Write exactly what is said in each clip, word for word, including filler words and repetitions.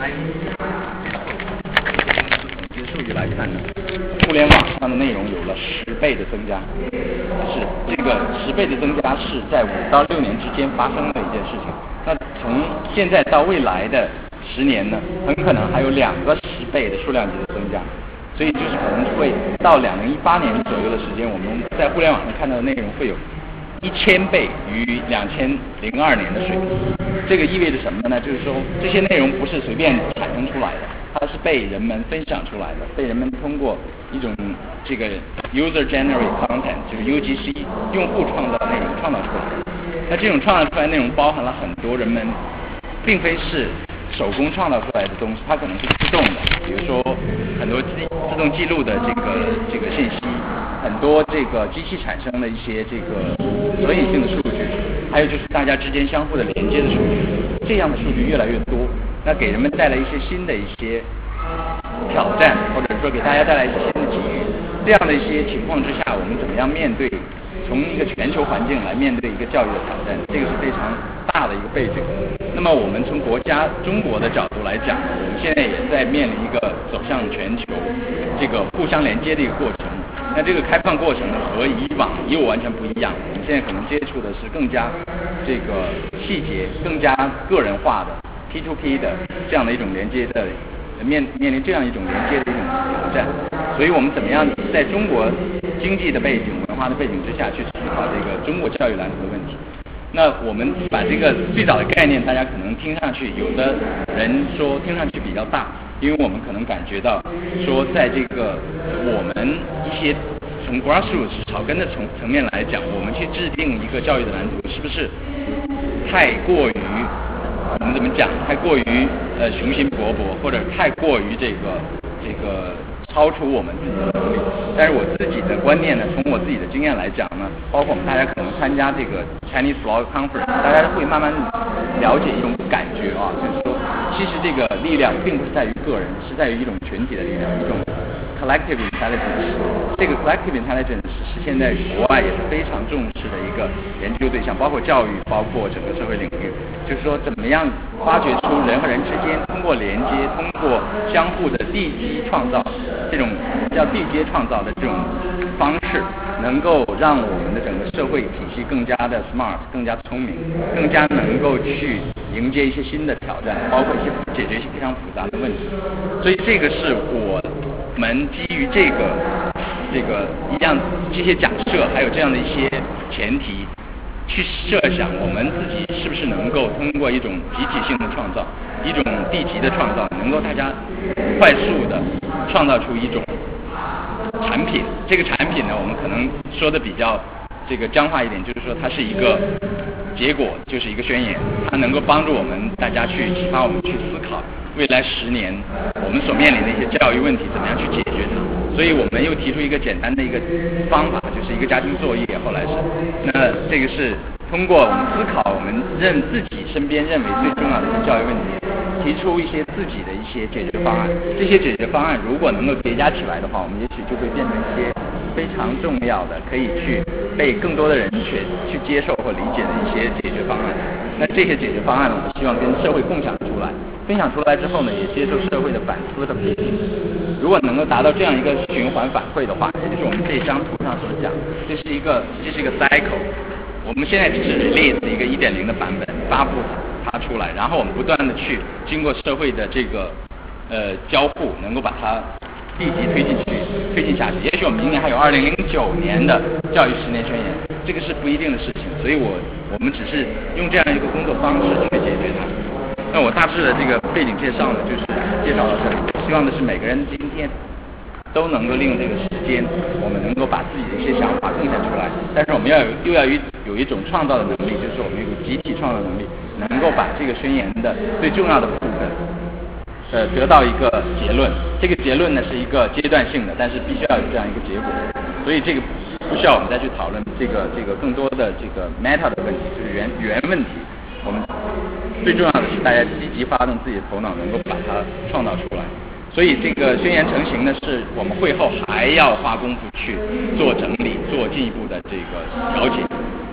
从这些数据来看呢，互联网上的内容有了十倍的增加，是这个十倍的增加是在五到六年之间发生的一件事情。那从现在到未来的十年呢，很可能还有两个十倍的数量级的增加，所以就是可能会到两零一八年左右的时间，我们在互联网上看到的内容会有一千倍于两千零二年的水平。这个意味着什么呢？就是说这些内容不是随便产生出来的，它是被人们分享出来的，被人们通过一种这个 user generated content， 就是 U G C 用户创造内容创造出来的。那这种创造出来的内容包含了很多人们并非是手工创造出来的东西，它可能是自动的，比如说很多自自动记录的这个这个信息，很多这个机器产生的一些这个索引性的数据，还有就是大家之间相互的连接的数据，这样的数据越来越多，那给人们带来一些新的一些挑战，或者说给大家带来一些新的机遇。这样的一些情况之下，我们怎么样面对？从一个全球环境来面对一个教育的挑战，这个是非常大的一个背景。那么我们从国家中国的角度来讲，我们现在也在面临一个走向全球这个互相连接的一个过程。那这个开放过程呢，和以往以往完全不一样。我们现在可能接触的是更加这个细节、更加个人化的 P to P 的这样的一种连接的面面临这样一种连接的一种挑战。所以我们怎么样在中国经济的背景、文化的背景之下去思考这个中国教育蓝图的问题？那我们把这个最早的概念，大家可能听上去，有的人说听上去比较大，因为我们可能感觉到说，在这个我们一些从 grassroots 草根的层层面来讲，我们去制定一个教育的蓝图，是不是太过于我们怎么讲？太过于呃雄心勃勃，或者太过于这个这个超出我们自己的能力？但是我自己的观念呢，从我自己的经验来讲呢，包括我们大家可能参加这个 Chinese Blog Conference， 大家会慢慢了解一种感觉啊，就是说，其实这个力量并不是在于个人，是在于一种群体的力量，一种 collective intelligence。这个 collective intelligence 是现在国外也是非常重视的一个研究对象，包括教育，包括整个社会领域。就是说，怎么样发掘出人和人之间通过连接、通过相互的地基创造，这种叫地接创造的这种方式，能够让我们的整个社会体系更加的 smart， 更加聪明，更加能够去迎接一些新的挑战，包括一些解决一些非常复杂的问题。所以这个是我们基于这个这个一样这些假设，还有这样的一些前提，去设想我们自己是不是能够通过一种集体性的创造，一种地级的创造，能够大家快速的创造出一种产品。这个产品呢，我们可能说的比较这个僵化一点，就是说它是一个结果，就是一个宣言，它能够帮助我们大家去启发我们去思考未来十年我们所面临的一些教育问题怎么样去解决它。所以我们又提出一个简单的一个方法，就是一个家庭作业。后来是，那这个是通过我们思考我们认自己身边认为最重要的一些教育问题，提出一些自己的一些解决方案。这些解决方案如果能够叠加起来的话，我们也许就会变成一些非常重要的，可以去被更多的人去去接受或理解的一些解决方案。那这些解决方案呢，我们希望跟社会共享出来。分享出来之后呢，也接受社会的反思和批评。如果能够达到这样一个循环反馈的话，也就是我们这张图上所讲，这是一个这是一个 cycle。我们现在只是 release 一个 一点零 的版本，发布它出来，然后我们不断的去经过社会的这个呃交互，能够把它立即推进去，推进下去。也许我们明年还有二零零九年的教育十年宣言，这个是不一定的事情。所以我我们只是用这样一个工作方式去解决它。那我大致的这个背景介绍呢，就是介绍到这里。希望的是每个人今天都能够利用这个时间，我们能够把自己的一些想法贡献出来。但是我们要有又要有有一种创造的能力，就是我们有集体创造能力，能够把这个宣言的最重要的部分，呃，得到一个结论。这个结论呢是一个阶段性的，但是必须要有这样一个结果。所以这个不需要我们再去讨论这个这个更多的这个 meta 的问题，就是原原问题。我们最重要的是大家积极发动自己的头脑，能够把它创造出来。所以这个宣言成型呢，是我们会后还要花功夫去做整理，做进一步的这个调节。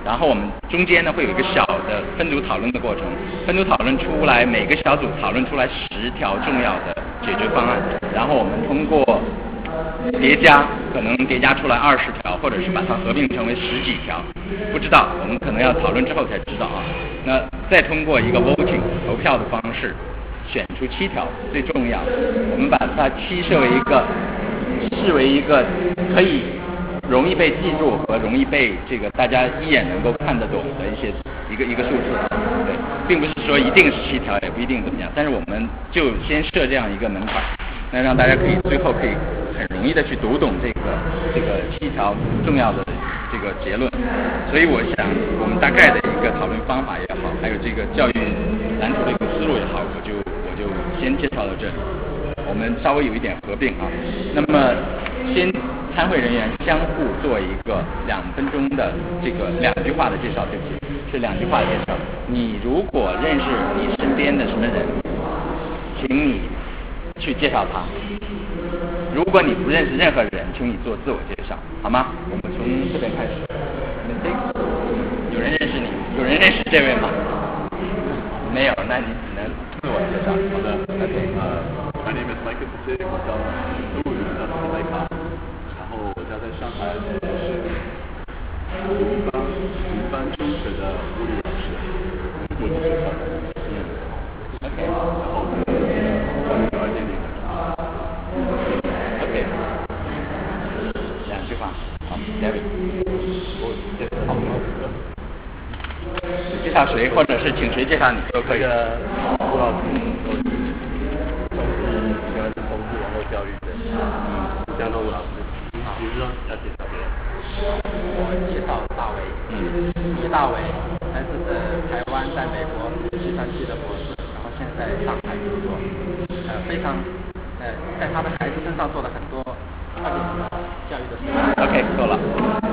然后我们中间呢会有一个小的分组讨论的过程，分组讨论出来，每个小组讨论出来十条重要的解决方案，然后我们通过叠加，可能叠加出来二十条，或者是把它合并成为十几条，不知道，我们可能要讨论之后才知道啊。那再通过一个 voting 投票的方式，选出七条最重要的，我们把它七设为一个，视为一个可以容易被记住和容易被这个大家一眼能够看得懂的一些一个一个数字，对，并不是说一定是七条，也不一定怎么样，但是我们就先设这样一个门槛，那让大家可以最后可以很容易的去读懂这个这个七条重要的这个结论。所以我想我们大概的一个讨论方法也好，还有这个教育蓝图的一个思路也好，我就我就先介绍到这里。我们稍微有一点合并啊，那么先参会人员相互做一个两分钟的这个两句话的介绍，对不起，是两句话的介绍。你如果认识你身边的什么人，请你去介绍他；如果你不认识任何人，请你做自我介绍，好吗？我们从这边开始。有人认识你？有人认识这位吗？没有，那你只能自我介绍。好的 ，OK， 呃、uh, ，My name is Michael Tse， 我叫陆羽，叫斯莱卡，然后我家在上海，我是五班五班中学的物理老师，我是学校的，嗯 ，OK， 然后幼儿园里的 ，OK， 两句话，好 ，David， 我介绍好吗？介绍谁，或者是请谁介绍你都可以。 这个吴老师，我是从事主要是从事网络教育的，嗯，江东吴老师。比如说要介绍别人， 我介绍大伟，嗯，叶大伟，来自台湾，在美国计算机的博士，然后现在上海工作，呃，非常，呃，在他的孩子身上做了很多特别教育的事情。 OK， 够了。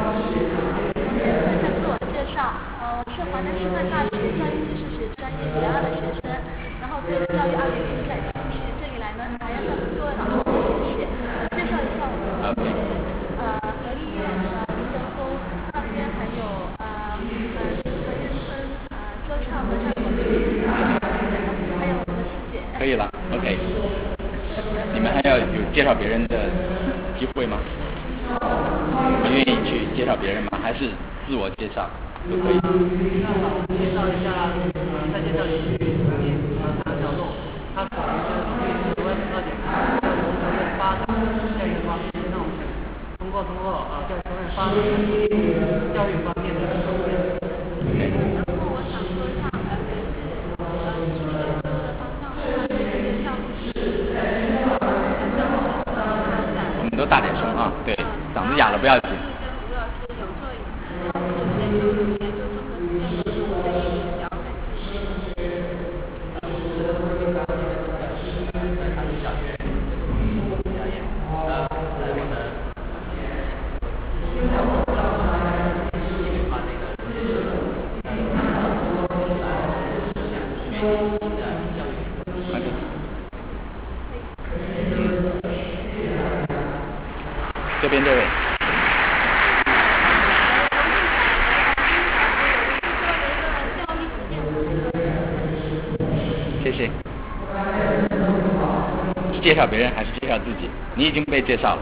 自我介绍，呃，我是华南师范大学教育技术学专业学二的学生，然后对教育二点零感兴趣。这里来呢，还要向各位老师谢谢。介绍一下我们的同学，呃，和立院的林德峰，那边还有呃呃何元春，呃周畅和张国明，还有我们的师姐。 可以了 ，OK。你们还要有介绍别人的机会吗？你愿意去介绍别人吗？还是自我介绍都可以？ 介绍一下，呃，再介绍一句，呃，唐小璐，他属于是所谓二点零，要从责任发展教育方面，那我们通过通过呃在责任发展教育方面的贡献。 然后我想说一下，呃，是呃继续学科的方向的话，是项目是教育学科的发展。 我们都大点声啊，对，嗓子哑了不要紧。 吴老师有做呃研究研究综合实验的，我对这个比较感兴趣。 这边这位。谢谢。是介绍别人还是介绍自己？你已经被介绍了。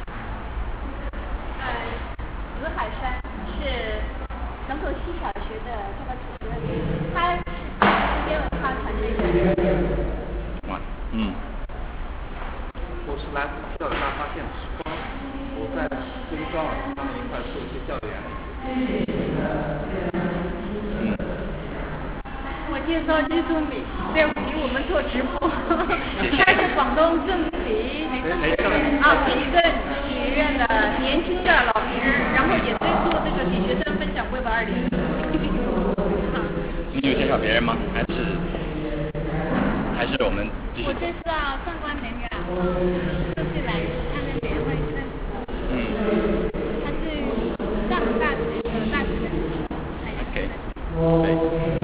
呃，紫海山是龙口西小学的这个主任，他是天文化团队的。 哇，嗯。 我是来自教育大发现的时光，我在跟张老师他们一块做一些教育案例。 嗯。 我介绍季宗礼，不要逼我们做直播。 谢谢他是广东政理啊培正学院的年轻的老师，然后也在做这个给学生分享 Web 二点零。 你有介绍别人吗？还是还是我们继续？ 我介绍上官美女啊，这次来他们联会认识的。 嗯。 他是上大学的大学的。 OK。对。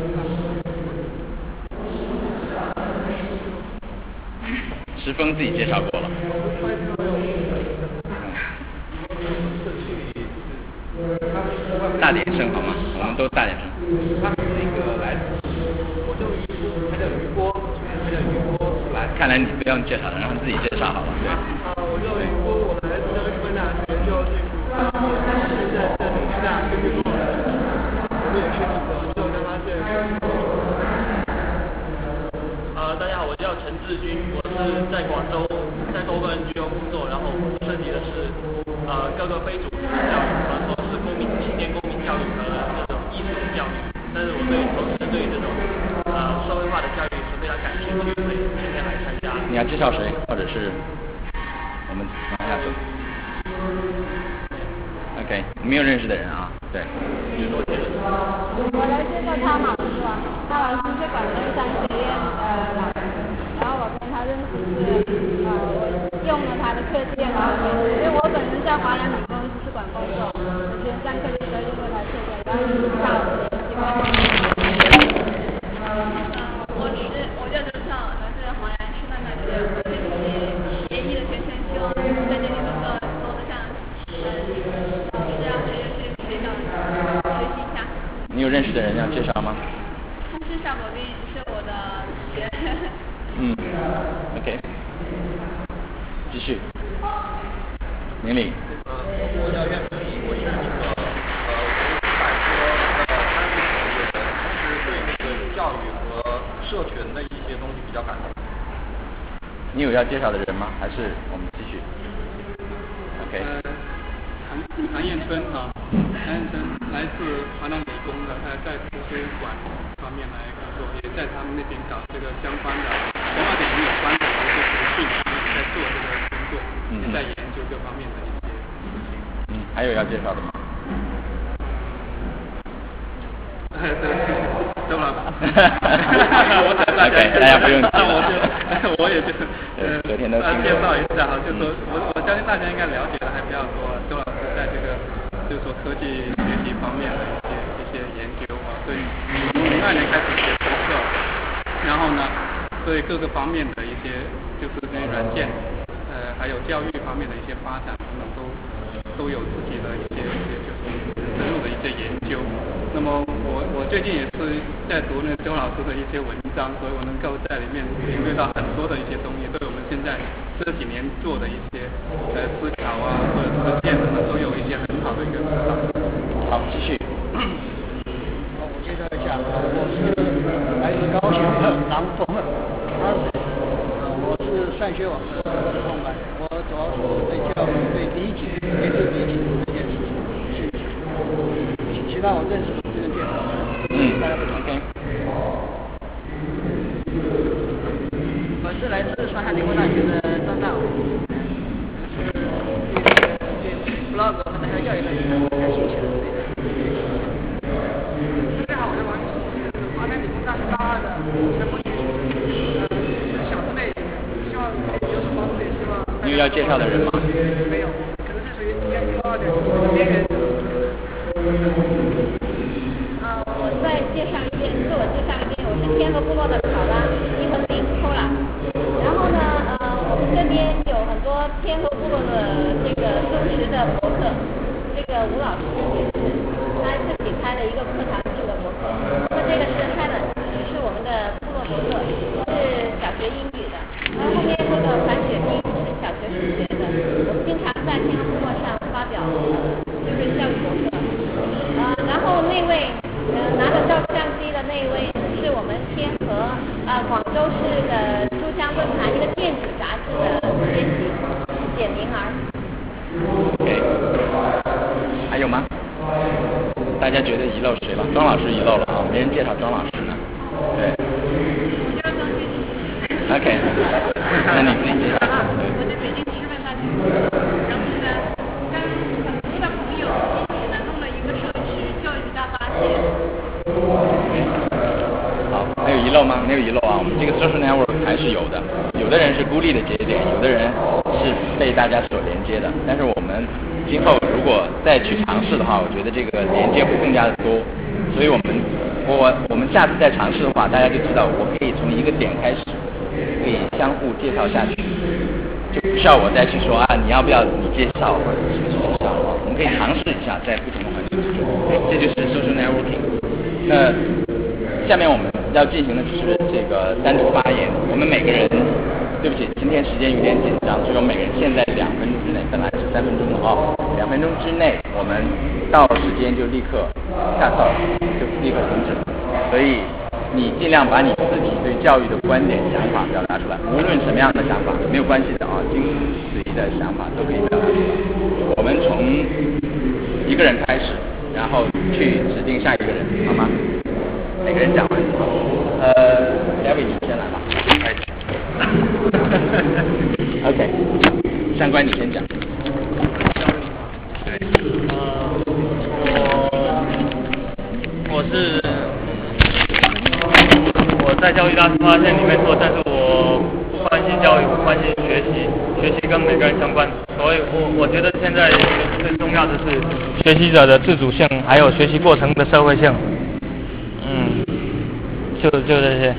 石峰自己介绍过了。 社区里就是他大点声好吗？我们都大点声。 他是那个来自我叫余波，他叫余波，他叫余波来。 看来你不用介绍了，让他自己介绍好了。对。 啊，我叫余波，我来自加利福尼亚大学教育技术，现在在等一下根据多少我们也是那个就让他这啊，大家好，我叫陈志军，我是在广州，在多个 N G O 工作，然后我设计的是呃各个非组织教育，或者说是公民青年公民教育和这种艺术教育，但是我对同时对这种呃社会化的教育是非常感兴趣，所以今天来参加。 你要介绍谁，或者是我们往下走 ？OK， 没有认识的人啊，对。 我来介绍汤老师吧，汤老师是广东商学院的老师，然后我跟他认识是呃我用了他的课件，然后因为我本人在华南理工图书馆工作，以前上课的时候用过他课件，然后汤老师喜欢。 我是我叫周畅，来自华南师范大学，我是研一的学生，希望在这里能够多得上呃老师啊，学学学长学习一下。 你有认识的人要介绍吗？ 他是夏国斌，是我的同学。 嗯 ，OK， 继续。明理。 呃，我叫苑明理，我是那个呃，我是百科呃参与行业的，同时对那个教育和社群的一些东西比较感兴趣。 你有要介绍的人吗？还是我们继续 ？OK。 呃，韩韩彦春啊，韩彦春来自华南理工的，他在图书馆方面来工作，也在他们那边搞这个相关的跟二点零有关的一些培训，在做这个工作，也在研究这方面的一些事情。 嗯，还有要介绍的吗？ 对对对，周老板。 我等大家，大家不用急。 我就我也就呃昨天都介绍一下哈，就说我我相信大家应该了解的还比较多。周老师在这个就是说科技学习方面的一些一些研究啊，对，从零二年开始写博客，然后呢，对各个方面的一些就是这些软件，呃，还有教育方面的一些发展等等都都有自己的一些一些就是深入的一些研究。那么我我最近也是在读那周老师的一些文章，所以我能够在里面领略到很多的一些东西，对我们现在这几年做的一些呃思考啊或者实践等等都有一些很好的一个指导。 好，继续。 我介绍一下，我是来自高雄的郎峰，他是呃我是善学网的创办人，我主要是对教育、对理解、研究理解这件事情有兴趣。其他我认识的不用介绍。 嗯，大家不 OK。 我是来自上海理工大学的张大伟，对 blog 和大学教育方面感兴趣的。 大家好，我是王一石，是华南理工大学大二的全国研究生，呃，小师妹，希望有所帮助，也希望。 你有要介绍的人吗？ 没有，可能是属于研究二点零的边缘者。 呃，我再介绍一遍，自我介绍一遍，我是天河部落的考拉伊和林扣拉。然后呢，呃，我们这边有很多天河部落的这个忠实的博客，这个吴老师也是，他自己开了一个课堂制的博客。那这个是 Helen， 是我们的部落博客，是小学英语的。然后后面那个樊雪冰是小学数学的。我们经常在天河部落上发表，呃，就是教育博客。呃，然后那位呃拿着照相机的那位是我们天河呃广州市的书香论坛一个电子杂志的编辑简明儿。 OK， 还有吗？大家觉得遗漏谁了？庄老师遗漏了啊，没人介绍庄老师呢。对。 我叫张俊。 OK， 那你自己介绍。 我在北京师范大学，然后呢，跟很多的朋友一起呢弄了一个社区教育大发现。 好，还有遗漏吗？没有遗漏啊，我们这个 social network 还是有的。有的人是孤立的节点，有的人是被大家所连接的。但是我们今后如果再去尝试的话，我觉得这个连接会更加的多。所以我们我我们下次再尝试的话，大家就知道我可以从一个点开始，可以相互介绍下去，就不需要我再去说啊，你要不要你介绍或者谁去介绍。 道啊，我们可以尝试一下在不同的环境之中，这就是 social networking。那下面我们要进行的就是这个单独发言，我们每个人，对不起，今天时间有点紧张，所以我们每个人现在两分钟之内，本来是三分钟的哦，两分钟之内我们到时间就立刻下课，就立刻停止，所以你尽量把你自己对教育的观点、想法表达出来，无论什么样的想法没有关系的啊，精髓的想法都可以表达出来。我们从一个人开始，然后去指定下一个人，好吗？每个人讲完之后，呃 ，David 你先来吧。OK， 上官你先讲。 对，呃，我我是我在教育大发现里面做，但是我不关心教育，我关心学习，学习跟每个人相关，所以我我觉得现在最重要的是学习者的自主性，还有学习过程的社会性。嗯，就就这些。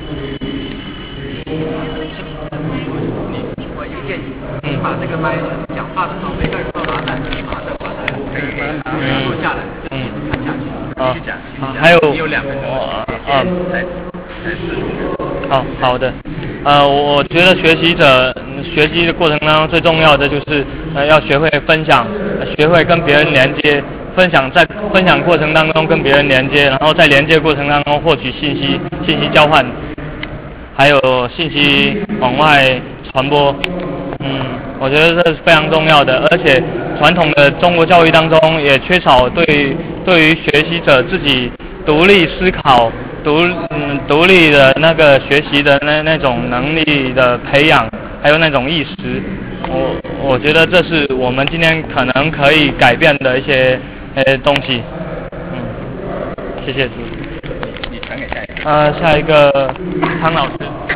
我一个建议，你把这个麦讲话的时候，每个人都拿着拿着把它可以把它拿录下来，就一直看下去，继续讲，继续讲。 还有你有两分钟的时间，才才四十秒。 好好的，呃，我我觉得学习者学习的过程当中最重要的就是呃要学会分享，学会跟别人连接。分享在分享过程当中跟别人连接，然后在连接过程当中获取信息、信息交换，还有信息往外传播。嗯，我觉得这是非常重要的，而且传统的中国教育当中也缺少对对于学习者自己独立思考、独嗯独立的那个学习的那那种能力的培养，还有那种意识。我我觉得这是我们今天可能可以改变的一些。呃，东西，嗯，谢谢主。 你传给下一个。 呃，下一个汤老师。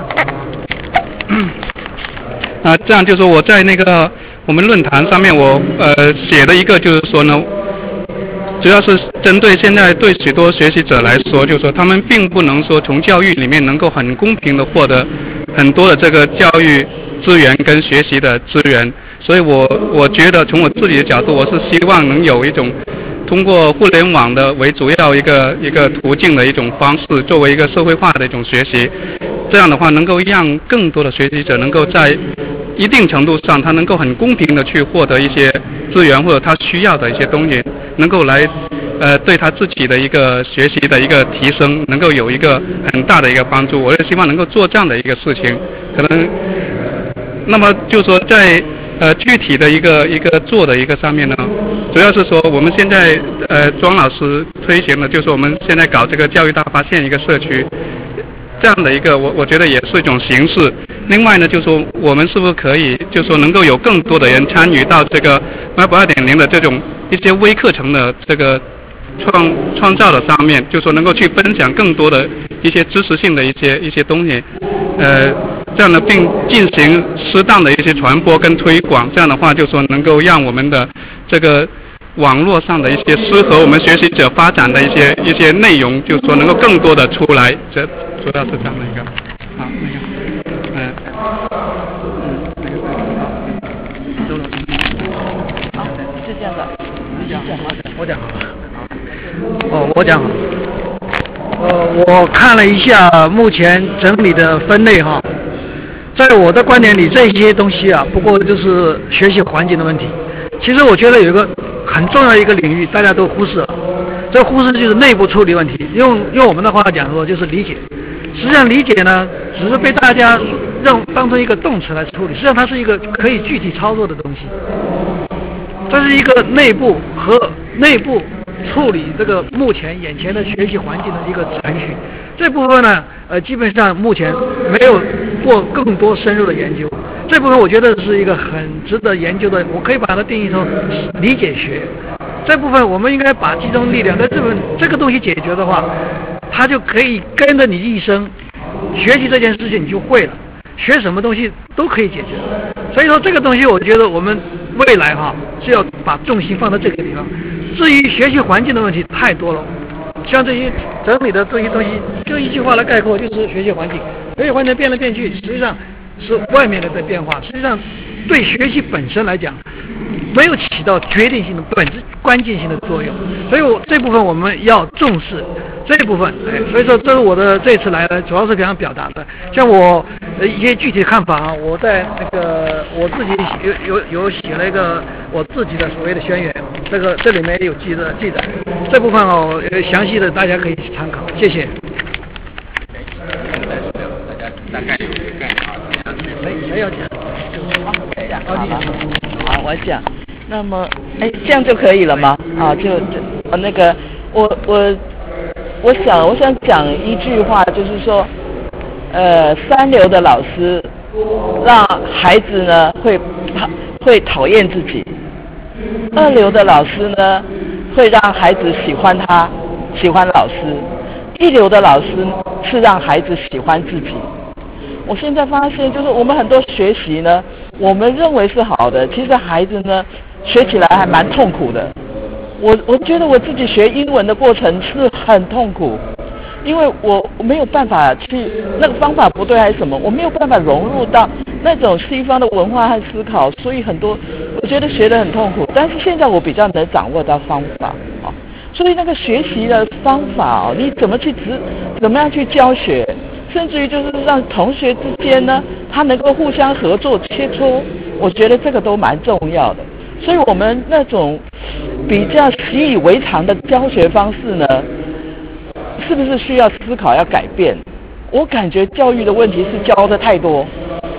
啊，这样就是我在那个我们论坛上面我呃写了一个，就是说呢，主要是针对现在对许多学习者来说，就是说他们并不能说从教育里面能够很公平的获得很多的这个教育资源跟学习的资源，所以我我觉得从我自己的角度，我是希望能有一种。通过互联网的为主要一个一个途径的一种方式，作为一个社会化的一种学习，这样的话能够让更多的学习者能够在一定程度上，他能够很公平的去获得一些资源或者他需要的一些东西，能够来呃对他自己的一个学习的一个提升，能够有一个很大的一个帮助。我也希望能够做这样的一个事情，可能那么就是说在。呃，具体的一个一个做的一个上面呢，主要是说我们现在呃庄老师推行的，就是我们现在搞这个教育大发现一个社区，这样的一个我我觉得也是一种形式。另外呢，就是说我们是不是可以，就是说能够有更多的人参与到这个 Web 二点零 的这种一些微课程的这个创创造的上面，就是说能够去分享更多的一些知识性的一些一些东西，呃。这样呢，并进行适当的一些传播跟推广，这样的话就说能够让我们的这个网络上的一些适合我们学习者发展的一些一些内容，就是说能够更多的出来，这主要是这样的一个。好，那个，嗯、呃，嗯，那个，周老师，好，是这样的，你讲，我讲， 哦，我讲，呃，我看了一下目前整理的分类哈。在我的观点里，这些东西啊，不过就是学习环境的问题。其实我觉得有一个很重要的一个领域，大家都忽视了。这忽视就是内部处理问题。用用我们的话讲说，就是理解。实际上理解呢，只是被大家让当成一个动词来处理，实际上它是一个可以具体操作的东西。这是一个内部和内部处理这个目前眼前的学习环境的一个程序。这部分呢，呃，基本上目前没有过更多深入的研究。这部分我觉得是一个很值得研究的，我可以把它定义成理解学。这部分我们应该把集中力量在这部分这个东西解决的话，它就可以跟着你一生学习这件事情，你就会了。学什么东西都可以解决。所以说这个东西，我觉得我们未来哈是要把重心放在这个地方。至于学习环境的问题太多了。像这些整理的这些东西，就一句话来概括，就是学习环境。学习环境变来变去，实际上是外面的在变化。实际上，对学习本身来讲， 没有起到决定性的本质关键性的作用，所以我这部分我们要重视这一部分。哎，所以说这是我的这次来呢，主要是想表达的。像我呃一些具体的看法啊，我在那个我自己有有有写了一个我自己的所谓的宣言，这个这里面有记的记载，这部分哦详细的大家可以参考，谢谢。 大概有个概念啊， 谁谁要讲？ 好吧，好，我讲。那么，哎，这样就可以了吗？啊，就就呃那个，我我我想我想讲一句话，就是说，呃，三流的老师让孩子呢会会讨厌自己，二流的老师呢会让孩子喜欢他，喜欢老师，一流的老师是让孩子喜欢自己。我现在发现，就是我们很多学习呢，我们认为是好的，其实孩子呢学起来还蛮痛苦的。我我觉得我自己学英文的过程是很痛苦，因为我没有办法去那个方法不对还是什么，我没有办法融入到那种西方的文化和思考，所以很多我觉得学得很痛苦。但是现在我比较能掌握到方法啊，所以那个学习的方法哦，你怎么去指怎么样去教学？甚至于就是让同学之间呢，他能够互相合作切磋，我觉得这个都蛮重要的。所以我们那种比较习以为常的教学方式呢，是不是需要思考要改变？我感觉教育的问题是教的太多，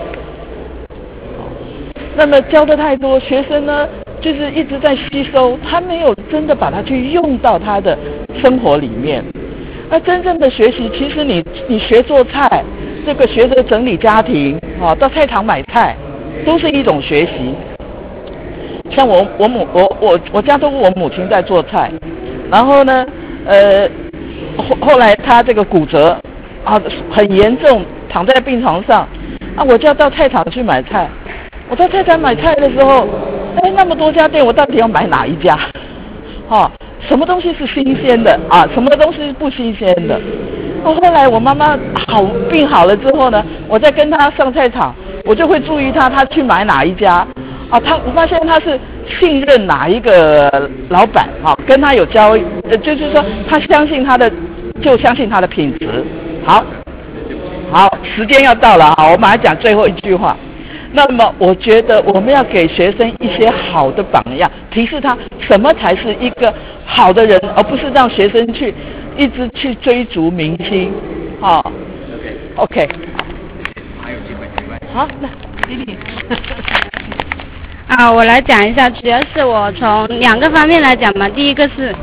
那么教的太多，学生呢就是一直在吸收，他没有真的把它去用到他的生活里面。那真正的学习，其实你你学做菜，这个学着整理家庭，啊，到菜场买菜，都是一种学习。像我我母我我我家都是我母亲在做菜，然后呢，呃，后后来她这个骨折啊很严重，躺在病床上，啊，我就要到菜场去买菜。我在菜场买菜的时候，哎，那么多家店，我到底要买哪一家？哈。什么东西是新鲜的啊？什么东西是不新鲜的？哦，后来我妈妈好病好了之后呢，我再跟她上菜场，我就会注意她，她去买哪一家啊？她我发现她是信任哪一个老板啊？跟他有交，呃，就是说她相信他的，就相信他的品质。好，好，时间要到了啊，我马上讲最后一句话。那么我觉得我们要给学生一些好的榜样，提示他什么才是一个好的人，而不是让学生去一直去追逐明星。好 ，OK， OK， 还有机会，没关系。 好，那丽丽。 啊，我来讲一下，主要是我从两个方面来讲嘛。第一个是。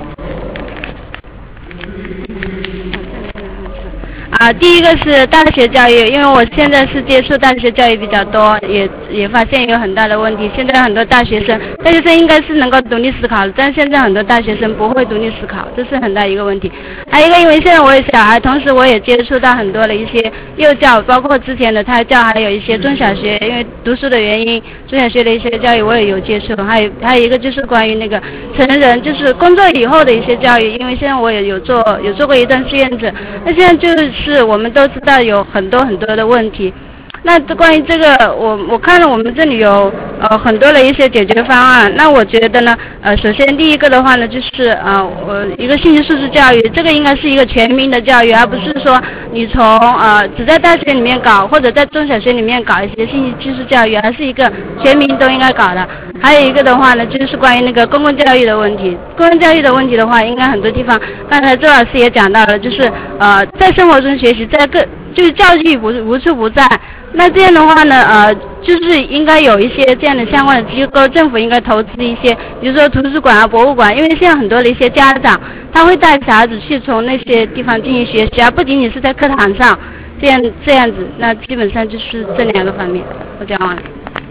啊，第一个是大学教育，因为我现在是接触大学教育比较多，也也发现有很大的问题。现在很多大学生，大学生应该是能够独立思考的，但现在很多大学生不会独立思考，这是很大一个问题。还有一个，因为现在我有小孩，同时我也接触到很多的一些幼教，包括之前的胎教，还有一些中小学，因为读书的原因，中小学的一些教育我也有接触。还有还有一个就是关于那个成人，就是工作以后的一些教育，因为现在我也有做有做过一段志愿者，那现在就是。是我们都知道有很多很多的问题，那关于这个，我我看了我们这里有呃很多的一些解决方案。那我觉得呢，呃，首先第一个的话呢，就是呃我一个信息素质教育，这个应该是一个全民的教育，而不是说你从呃只在大学里面搞，或者在中小学里面搞一些信息技术教育，而是一个全民都应该搞的。还有一个的话呢，就是关于那个公共教育的问题。公共教育的问题的话，应该很多地方，刚才周老师也讲到了，就是呃在生活中学习，在各就是教育无无处不在。那这样的话呢，呃，就是应该有一些这样的相关的机构，政府应该投资一些，比如说图书馆啊、博物馆，因为现在很多的一些家长，他会带小孩子去从那些地方进行学习，而不仅仅是在课堂上这样这样子。那基本上就是这两个方面，我讲完了。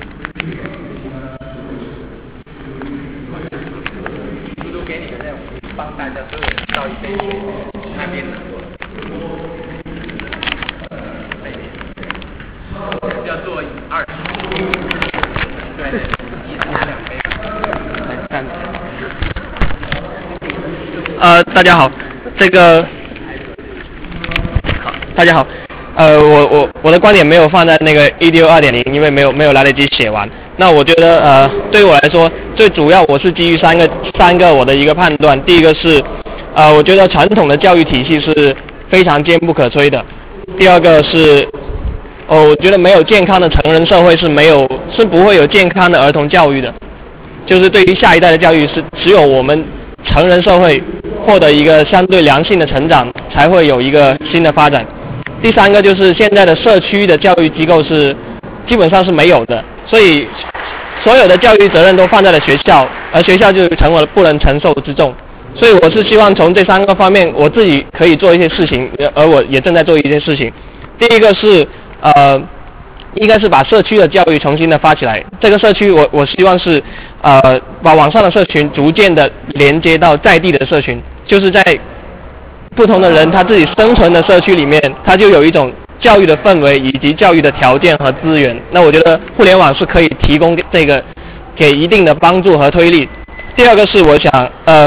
都给你的任务，帮大家所有人倒一杯水，那边拿过来。要做二十，对，一人拿两杯，来三。 呃，大家好，这个好，大家好， 呃，我我我的观点没有放在那个 E D U 二点零，因为没有没有来得及写完。那我觉得呃，对于我来说，最主要我是基于三个三个我的一个判断。第一个是，呃，我觉得传统的教育体系是非常坚不可摧的。第二个是，哦，我觉得没有健康的成人社会是没有是不会有健康的儿童教育的。就是对于下一代的教育是只有我们成人社会获得一个相对良性的成长，才会有一个新的发展。第三个就是现在的社区的教育机构是基本上是没有的，所以所有的教育责任都放在了学校，而学校就成为了不能承受之重。所以我是希望从这三个方面，我自己可以做一些事情，而我也正在做一些事情。第一个是呃，应该是把社区的教育重新的发起来。这个社区我我希望是呃把网上的社群逐渐的连接到在地的社群，就是在不同的人他自己生存的社区里面，他就有一种教育的氛围以及教育的条件和资源。那我觉得互联网是可以提供这个给一定的帮助和推力。第二个是我想呃。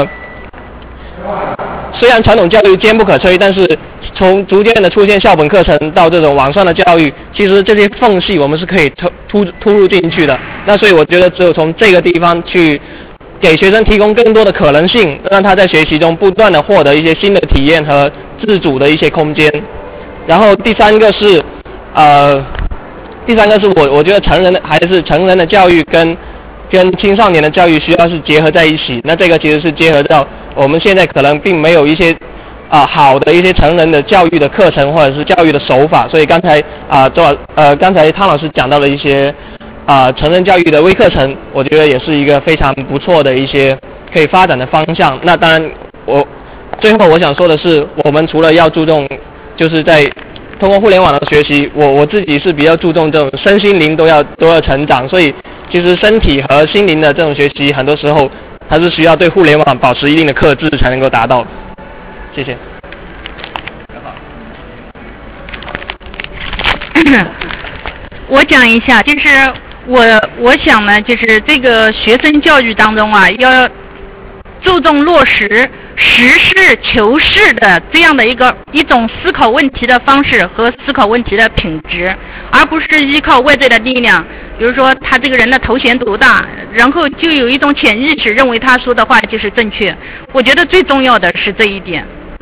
虽然传统教育坚不可摧，但是从逐渐的出现校本课程到这种网上的教育，其实这些缝隙我们是可以突突突入进去的。那所以我觉得只有从这个地方去给学生提供更多的可能性，让他在学习中不断的获得一些新的体验和自主的一些空间。然后第三个是呃，第三个是我我觉得成人的还是成人的教育跟跟青少年的教育需要是结合在一起。那这个其实是结合到我们现在可能并没有一些啊、呃、好的一些成人的教育的课程或者是教育的手法。所以刚才啊周、呃、呃刚才汤老师讲到了一些啊、呃、成人教育的微课程，我觉得也是一个非常不错的一些可以发展的方向。那当然我最后我想说的是，我们除了要注重就是在通过互联网的学习，我我自己是比较注重这种身心灵都要都要成长。所以其实身体和心灵的这种学习，很多时候它是需要对互联网保持一定的克制才能够达到。谢谢。 我讲一下，就是我我想呢，就是这个学生教育当中啊，要注重落实实事求是的这样的一个一种思考问题的方式和思考问题的品质，而不是依靠外在的力量。比如说他这个人的头衔多大，然后就有一种潜意识认为他说的话就是正确。我觉得最重要的是这一点。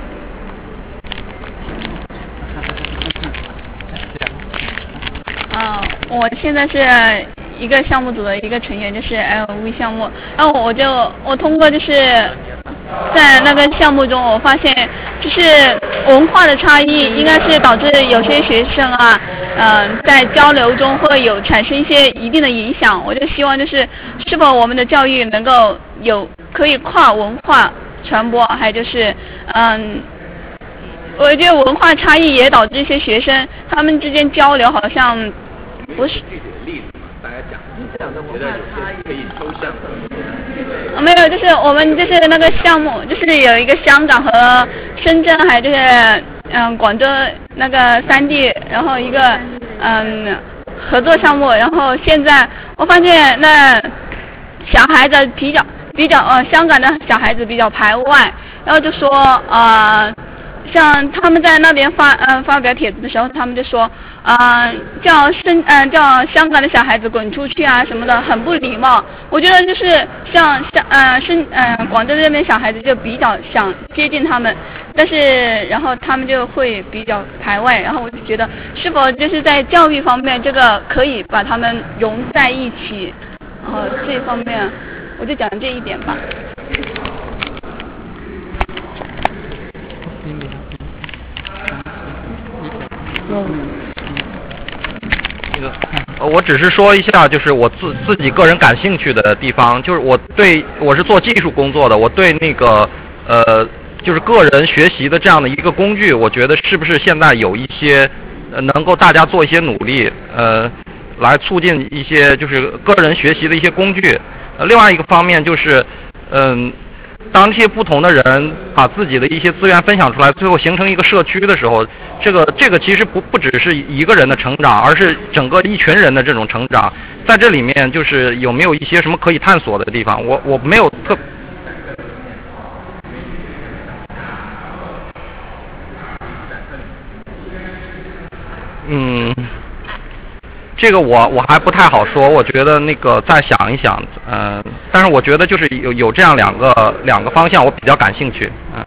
啊、呃，我现在是一个项目组的一个成员，就是 L V 项目。然后我就我通过就是在那个项目中，我发现就是文化的差异应该是导致有些学生啊，嗯、呃，在交流中会有产生一些一定的影响。我就希望就是是否我们的教育能够有可以跨文化传播，还有就是嗯。我觉得文化差异也导致一些学生他们之间交流好像不是。具体的例子嘛，大家讲这样的文化差异可以抽象的。没有，就是我们就是那个项目，就是有一个香港和深圳，还有就是嗯广州那个三地，然后一个嗯合作项目，然后现在我发现那小孩子比较比较呃香港的小孩子比较排外，然后就说呃。像他们在那边发嗯、呃、发表帖子的时候，他们就说啊、呃、叫深嗯、呃、叫香港的小孩子滚出去啊什么的，很不礼貌。我觉得就是像像呃深嗯、呃、广州这边小孩子就比较想接近他们，但是然后他们就会比较排外。然后我就觉得是否就是在教育方面这个可以把他们融在一起，然后这方面我就讲这一点吧。 那个，呃，我只是说一下，就是我自自己个人感兴趣的地方，就是我对我是做技术工作的，我对那个呃，就是个人学习的这样的一个工具，我觉得是不是现在有一些呃能够大家做一些努力，呃，来促进一些就是个人学习的一些工具。呃，另外一个方面就是，嗯、呃。当这些不同的人把自己的一些资源分享出来，最后形成一个社区的时候，这个这个其实不不只是一个人的成长，而是整个一群人的这种成长。在这里面，就是有没有一些什么可以探索的地方？我我没有特。 嗯，这个我我还不太好说，我觉得那个再想一想，嗯、呃，但是我觉得就是有有这样两个两个方向，我比较感兴趣，嗯。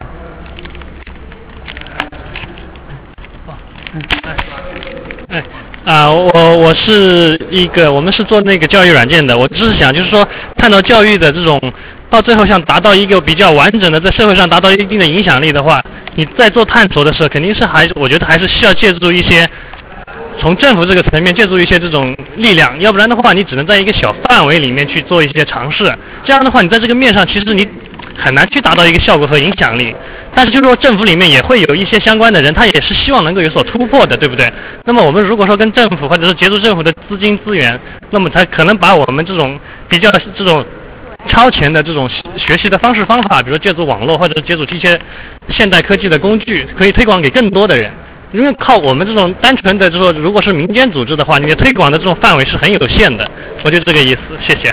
哎，啊，我我是一个，我们是做那个教育软件的。我只是想，就是说，探讨教育的这种，到最后想达到一个比较完整的，在社会上达到一定的影响力的话，你在做探索的时候，肯定是还，我觉得还是需要借助一些，从政府这个层面借助一些这种力量，要不然的话，你只能在一个小范围里面去做一些尝试。这样的话，你在这个面上，其实你很难去达到一个效果和影响力。但是就是说政府里面也会有一些相关的人，他也是希望能够有所突破的，对不对？那么我们如果说跟政府或者是借助政府的资金资源，那么才可能把我们这种比较这种超前的这种学习的方式方法，比如借助网络或者借助一些现代科技的工具，可以推广给更多的人。因为靠我们这种单纯的就说，如果是民间组织的话，你的推广的这种范围是很有限的。我就这个意思，谢谢。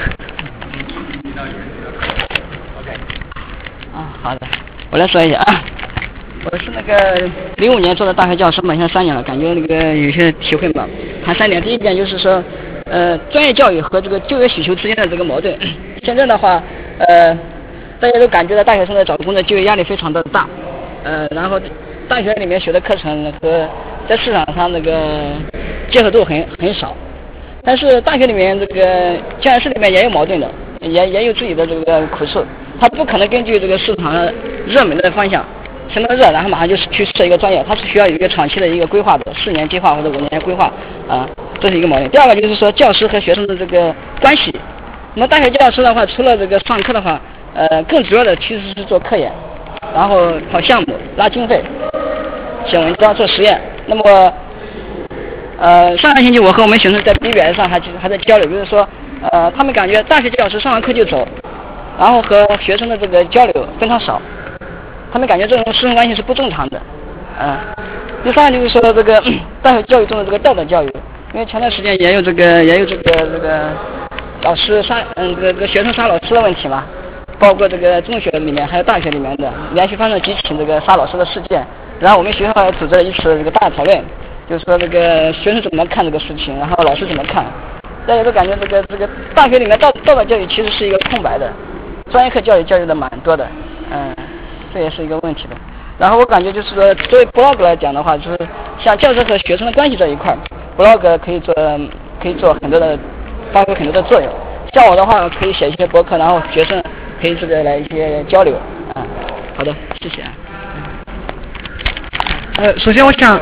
啊，好的，我来说一下啊，我是那个零五年做的大学教师嘛，现在三年了，感觉那个有些体会嘛。谈三点，第一点就是说，呃，专业教育和这个就业需求之间的这个矛盾。现在的话，呃，大家都感觉到大学生在找工作就业压力非常的大，呃，然后大学里面学的课程和在市场上那个结合度很很少。但是大学里面这个教研室里面也有矛盾的，也也有自己的这个苦处。他不可能根据这个市场上热门的方向，什么热，然后马上就去设一个专业，它是需要有一个长期的一个规划的，四年计划或者五年规划啊，这是一个矛盾。第二个就是说教师和学生的这个关系。那么大学教师的话，除了这个上课的话，呃，更主要的其实是做科研，然后跑项目、拉经费、写文章、做实验。那么，呃，上个星期我和我们学生在 B B S 上还还在交流，就是说，呃，他们感觉大学教师上完课就走。然后和学生的这个交流非常少，他们感觉这种师生关系是不正常的，嗯、呃。第三个就是说这个大学教育中的这个道德教育，因为前段时间也有这个也有这个这个老师杀嗯这个这个学生杀老师的问题嘛，包括这个中学里面还有大学里面的连续发生几起这个杀老师的事件，然后我们学校也组织了一次这个大讨论，就是说这个学生怎么看这个事情，然后老师怎么看，大家都感觉这个这个大学里面道道德教育其实是一个空白的。专业课教育教育的蛮多的，嗯，这也是一个问题的。然后我感觉就是说，作为 blog 来讲的话，就是像教师和学生的关系这一块 ，blog 可以做可以做很多的，发挥很多的作用。像我的话，可以写一些博客，然后学生可以这个来一些交流，啊、嗯，好的，谢谢。 呃，首先我想。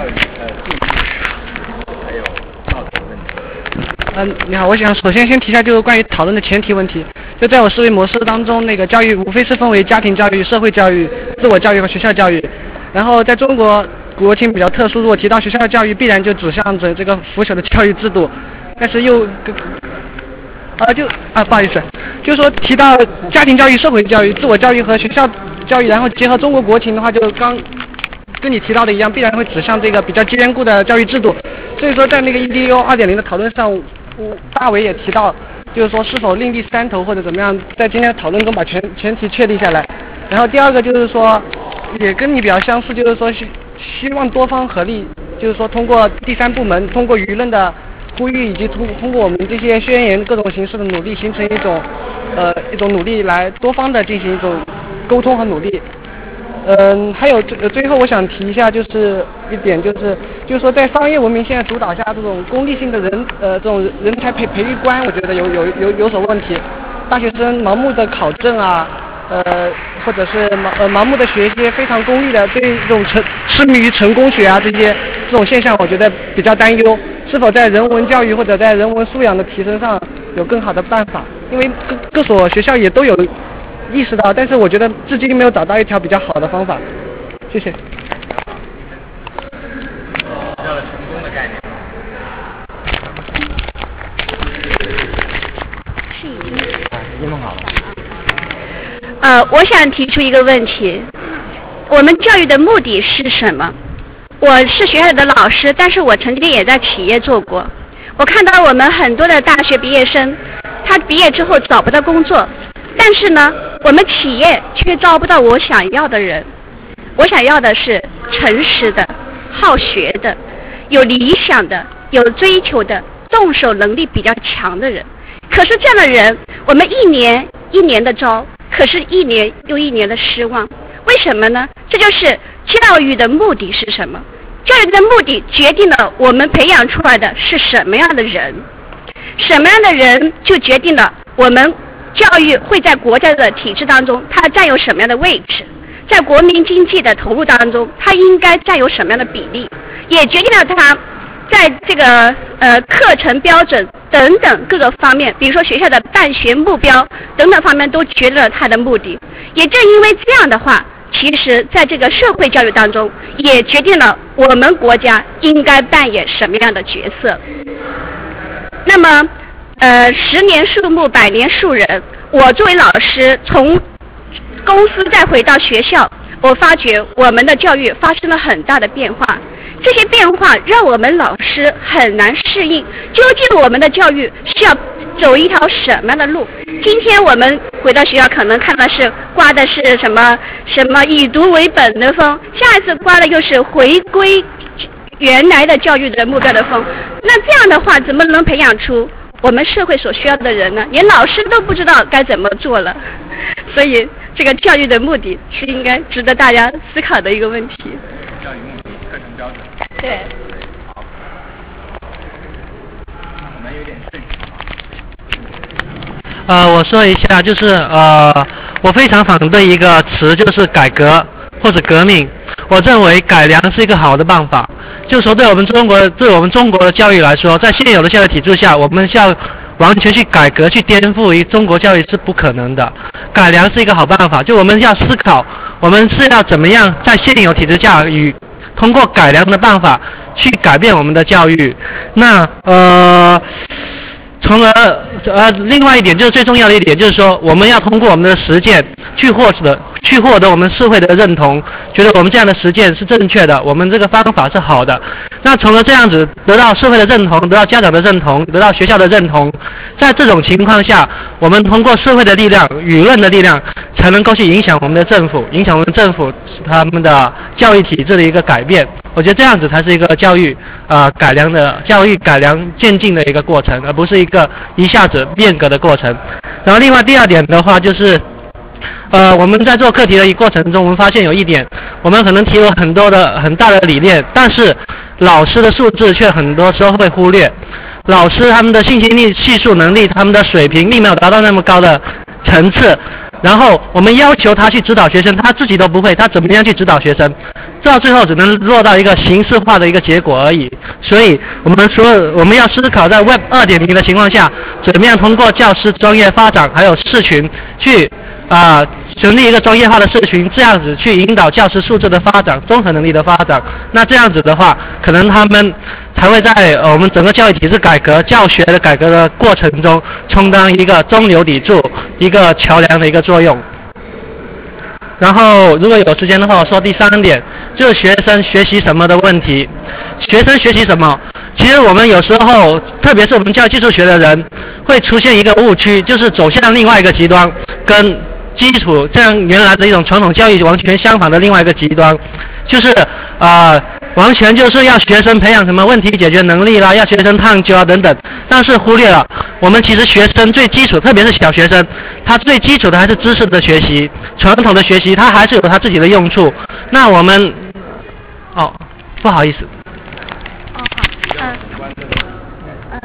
嗯、呃，你好，我想首先先提一下就是关于讨论的前提问题。就在我思维模式当中，那个教育无非是分为家庭教育、社会教育、自我教育和学校教育。然后在中国国情比较特殊，如果提到学校教育，必然就指向着这个腐朽的教育制度。但是又啊就啊不好意思，就是说提到家庭教育、社会教育、自我教育和学校教育，然后结合中国国情的话，就刚跟你提到的一样，必然会指向这个比较坚固的教育制度。所以说在那个 E D U 二点零 的讨论上，大伟也提到。就是说，是否另立山头或者怎么样，在今天的讨论中把全前提确立下来。然后第二个就是说，也跟你比较相似，就是说希希望多方合力，就是说通过第三部门，通过舆论的呼吁，以及通通过我们这些宣言各种形式的努力，形成一种呃一种努力来多方的进行一种沟通和努力。嗯，还有最最后我想提一下，就是一点就是，就是说在商业文明现在主导下，这种功利性的人呃这种人才培培育观，我觉得有有有有所问题。大学生盲目的考证啊，呃或者是盲呃盲目的学一些非常功利的，对这种成痴迷于成功学啊这些这种现象，我觉得比较担忧。是否在人文教育或者在人文素养的提升上有更好的办法？因为各各所学校也都有。意识到，但是我觉得至今没有找到一条比较好的方法。谢谢。 提到了成功的概念。 是已经。 啊，已经弄好了。 呃，我想提出一个问题：我们教育的目的是什么？我是学校的老师，但是我曾经也在企业做过。我看到我们很多的大学毕业生，他毕业之后找不到工作。但是呢，我们企业却招不到我想要的人。我想要的是诚实的、好学的、 有理想的、有追求的、动手能力比较强的人。可是这样的人，我们一年一年的招，可是一年又一年的失望。为什么呢？这就是教育的目的是什么？教育的目的决定了我们培养出来的是什么样的人，什么样的人就决定了我们教育会在国家的体制当中它占有什么样的位置，在国民经济的投入当中它应该占有什么样的比例，也决定了它在这个呃课程标准等等各个方面，比如说学校的办学目标等等方面都决定了它的目的。也正因为这样的话，其实在这个社会教育当中也决定了我们国家应该扮演什么样的角色。那么呃十年树木百年树人，我作为老师从公司再回到学校，我发觉我们的教育发生了很大的变化。这些变化让我们老师很难适应，究竟我们的教育是要走一条什么样的路？今天我们回到学校，可能看到是刮的是什么什么以读为本的风，下一次刮的又是回归原来的教育的目标的风。那这样的话，怎么能培养出我们社会所需要的人呢？连老师都不知道该怎么做了。所以，这个教育的目的是应该值得大家思考的一个问题。 教育目的、课程标准。 对。 好。我们有点顺序。 呃，我说一下，就是呃，我非常反对一个词，就是改革或者革命。我认为改良是一个好的办法，就是说对我们中国，对我们中国的教育来说，在现有的教育体制下，我们要完全去改革、去颠覆于中国教育是不可能的。改良是一个好办法，就我们要思考，我们是要怎么样在现有体制下与通过改良的办法去改变我们的教育。那呃。从而呃，另外一点就是最重要的一点，就是说我们要通过我们的实践去获得去获得我们社会的认同，觉得我们这样的实践是正确的，我们这个方法是好的。那从而这样子得到社会的认同，得到家长的认同，得到学校的认同。在这种情况下，我们通过社会的力量、舆论的力量，才能够去影响我们的政府，影响我们政府他们的教育体制的一个改变。我觉得这样子才是一个教育呃改良的教育改良渐进的一个过程，而不是一个一下子变革的过程。然后另外第二点的话就是，呃我们在做课题的一过程中，我们发现有一点，我们可能提了很多的很大的理念，但是老师的素质却很多时候会忽略。老师他们的信息力、系数能力，他们的水平并没有达到那么高的层次。然后我们要求他去指导学生，他自己都不会，他怎么样去指导学生？到最后只能落到一个形式化的一个结果而已。所以我们说，我们要思考在 Web 二点零 的情况下，怎么样通过教师专业发展，还有社群去啊、呃、成立一个专业化的社群，这样子去引导教师素质的发展、综合能力的发展。那这样子的话，可能他们才会在呃我们整个教育体制改革、教学的改革的过程中，充当一个中流砥柱、一个桥梁的一个作用。然后如果有时间的话，我说第三点，就是学生学习什么的问题。学生学习什么？其实我们有时候，特别是我们教技术学的人，会出现一个误区，就是走向另外一个极端，跟基础这样原来的一种传统教育完全相反的另外一个极端，就是啊、呃，完全就是要学生培养什么问题解决能力啦，要学生探究啊等等，但是忽略了我们其实学生最基础，特别是小学生，他最基础的还是知识的学习，传统的学习他还是有他自己的用处。那我们哦，不好意思。 哦好，嗯。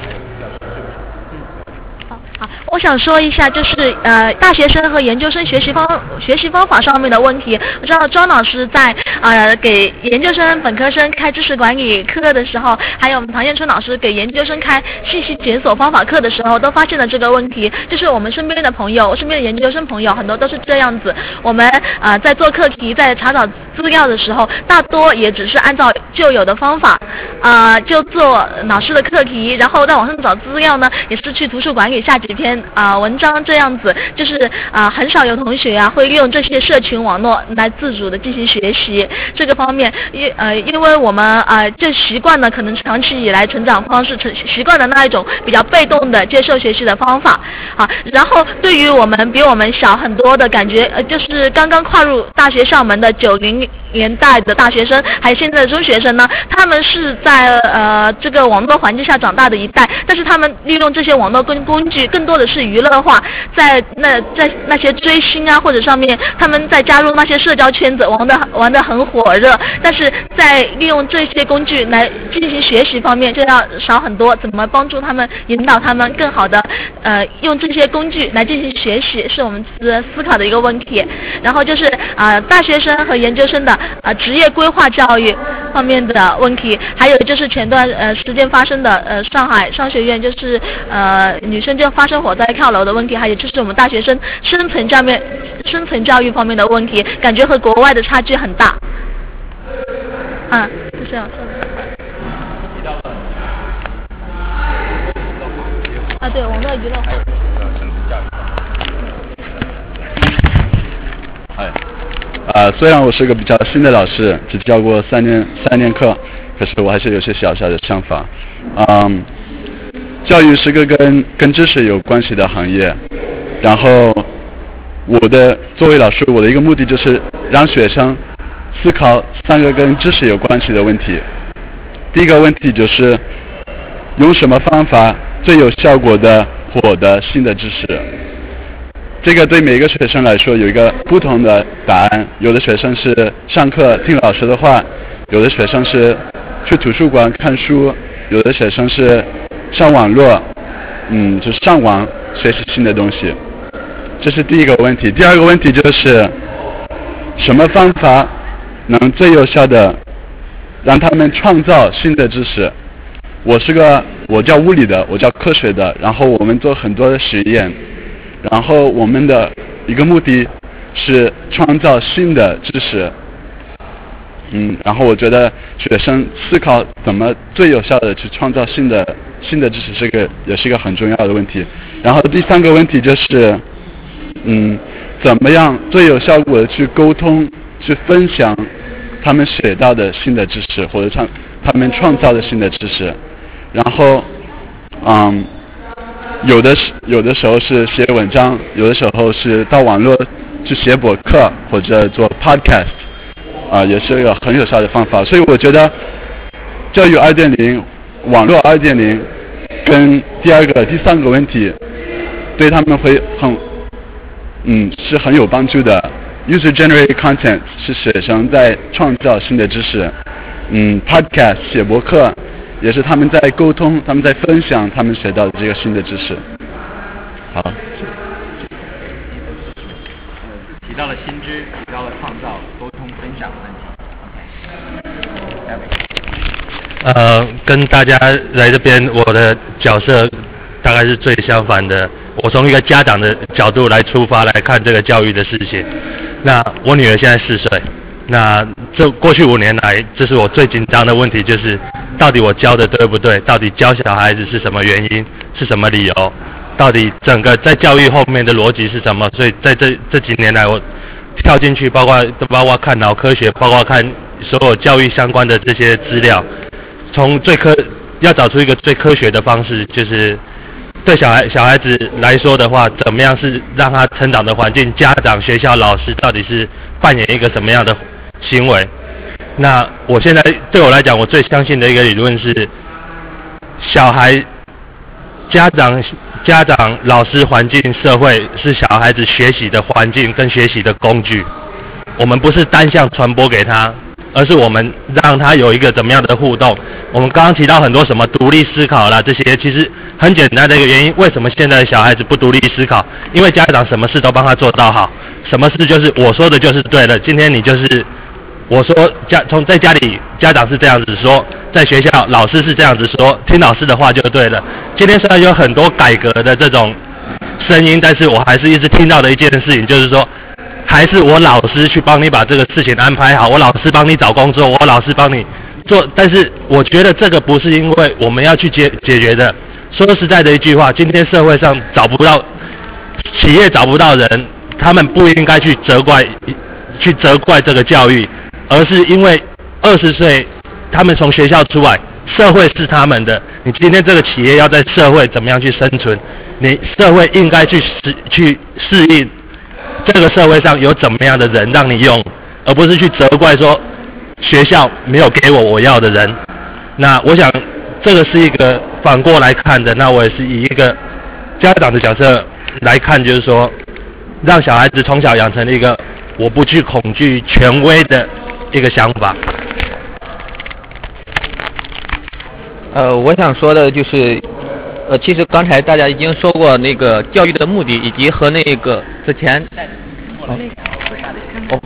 好，我想说一下，就是呃，大学生和研究生学习方学习方法上面的问题。我知道庄老师在呃给研究生、本科生开知识管理课的时候，还有我们唐彦春老师给研究生开信息检索方法课的时候，都发现了这个问题。就是我们身边的朋友，身边的研究生朋友，很多都是这样子。我们呃在做课题、在查找资料的时候，大多也只是按照旧有的方法，呃就做老师的课题，然后在网上找资料呢，也是去图书馆里下几篇篇啊、呃、文章这样子，就是啊、呃、很少有同学啊会利用这些社群网络来自主的进行学习。这个方面，因呃因为我们啊、呃、这习惯呢，可能长期以来成长方式成习惯的那一种比较被动的接受学习的方法啊。然后对于我们比我们小很多的感觉，呃就是刚刚跨入大学校门的九零年代的大学生，还有现在的中学生呢，他们是在呃这个网络环境下长大的一代，但是他们利用这些网络工工具更多的是娱乐化，在那在那些追星啊或者上面，他们在加入那些社交圈子玩的玩的很火热，但是在利用这些工具来进行学习方面就要少很多。怎么帮助他们引导他们更好的呃用这些工具来进行学习，是我们思思考的一个问题。然后就是啊、呃、大学生和研究生的啊、呃、职业规划教育方面的问题，还有就是前段呃时间发生的呃上海商学院就是呃女生就发生火灾跳楼的问题，还有就是我们大学生生存教面生存教育方面的问题，感觉和国外的差距很大。嗯，就这样说的。啊，对，网络娱乐化。 哎，啊，虽然我是个比较新的老师，只教过三年三年课，可是我还是有些小小的想法。嗯，教育是个跟跟知识有关系的行业，然后我的作为老师，我的一个目的就是让学生思考三个跟知识有关系的问题。第一个问题就是用什么方法最有效果的获得新的知识。这个对每个学生来说有一个不同的答案，有的学生是上课听老师的话，有的学生是去图书馆看书，有的学生是上网络，嗯，就是上网学习新的东西。这是第一个问题。第二个问题就是什么方法能最有效的让他们创造新的知识。我是个我教物理的，我教科学的，然后我们做很多的实验，然后我们的一个目的是创造新的知识。嗯，然后我觉得学生思考怎么最有效的去创造新的新的知识，这个也是一个很重要的问题。然后第三个问题就是，嗯，怎么样最有效果的去沟通、去分享他们学到的新的知识，或者创他们创造的新的知识。然后，嗯，有的时有的时候是写文章，有的时候是到网络去写博客或者做 podcast。啊，也是一个很有效的方法，所以我觉得教育 二点零、网络 二点零 跟第二个、第三个问题，对他们会很，嗯，是很有帮助的。User generated content 是学生在创造新的知识，嗯 ，podcast 写博客也是他们在沟通、他们在分享他们学到的这个新的知识。好。 提到了新知，提到了创造、沟通、分享的问题。OK。 呃，跟大家来这边，我的角色大概是最相反的。我从一个家长的角度来出发来看这个教育的事情。那我女儿现在四岁，那这过去五年来，这是我最紧张的问题，就是到底我教的对不对？到底教小孩子是什么原因？是什么理由？到底整个在教育后面的逻辑是什么？所以在这这几年来，我跳进去，包括包括看脑科学，包括看所有教育相关的这些资料，从最科要找出一个最科学的方式，就是对小孩小孩子来说的话，怎么样是让他成长的环境，家长、学校、老师到底是扮演一个什么样的行为？那我现在对我来讲，我最相信的一个理论是，小孩、家长。家长、老师、环境、社会是小孩子学习的环境跟学习的工具。我们不是单向传播给他，而是我们让他有一个怎么样的互动。我们刚刚提到很多什么独立思考啦，这些其实很简单的一个原因，为什么现在的小孩子不独立思考？因为家长什么事都帮他做到好，什么事就是我说的就是对的。今天你就是我说家从在家里家长是这样子说，在学校老师是这样子说，听老师的话就对了。今天虽然有很多改革的这种声音，但是我还是一直听到的一件事情，就是说还是我老师去帮你把这个事情安排好，我老师帮你找工作，我老师帮你做。但是我觉得这个不是因为我们要去解解决的， 说实在的一句话，今天社会上找不到企业找不到人，他们不应该去责怪去责怪这个教育，而是因为二十岁他们从学校出来，社会是他们的，你今天这个企业要在社会怎么样去生存，你社会应该去适去适应这个社会上有怎么样的人让你用，而不是去责怪说学校没有给我我要的人。那我想这个是一个反过来看的，那我也是以一个家长的角色来看，就是说让小孩子从小养成了一个我不去恐惧权威的一个想法。 呃，我想说的就是，呃，其实刚才大家已经说过那个教育的目的，以及和那个之前，哦，哦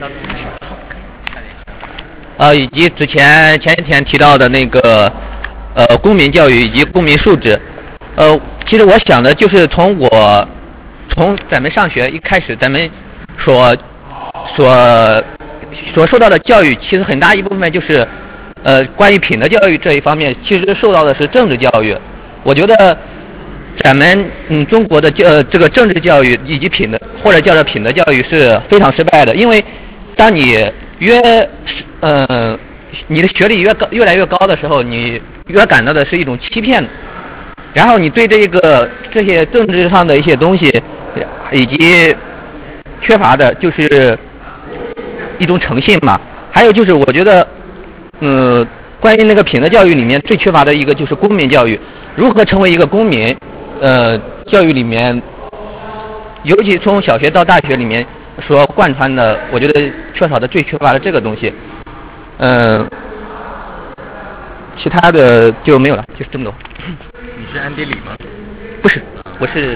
呃，以及之前前几天提到的那个呃公民教育以及公民素质，呃，其实我想的就是从我从咱们上学一开始，咱们所所所受到的教育，其实很大一部分就是呃关于品德教育这一方面，其实受到的是政治教育。我觉得咱们嗯中国的教、呃、这个政治教育以及品德或者叫做品德教育是非常失败的，因为当你越呃你的学历越高越来越高的时候，你越感到的是一种欺骗，然后你对这个这些政治上的一些东西以及缺乏的就是一种诚信嘛。还有就是我觉得嗯关于那个品德教育里面最缺乏的一个就是公民教育，如何成为一个公民，呃教育里面尤其从小学到大学里面所贯穿的，我觉得缺少的最缺乏的这个东西，嗯、呃，其他的就没有了，就是这么多。 你是安迪里吗？ 不是，我是。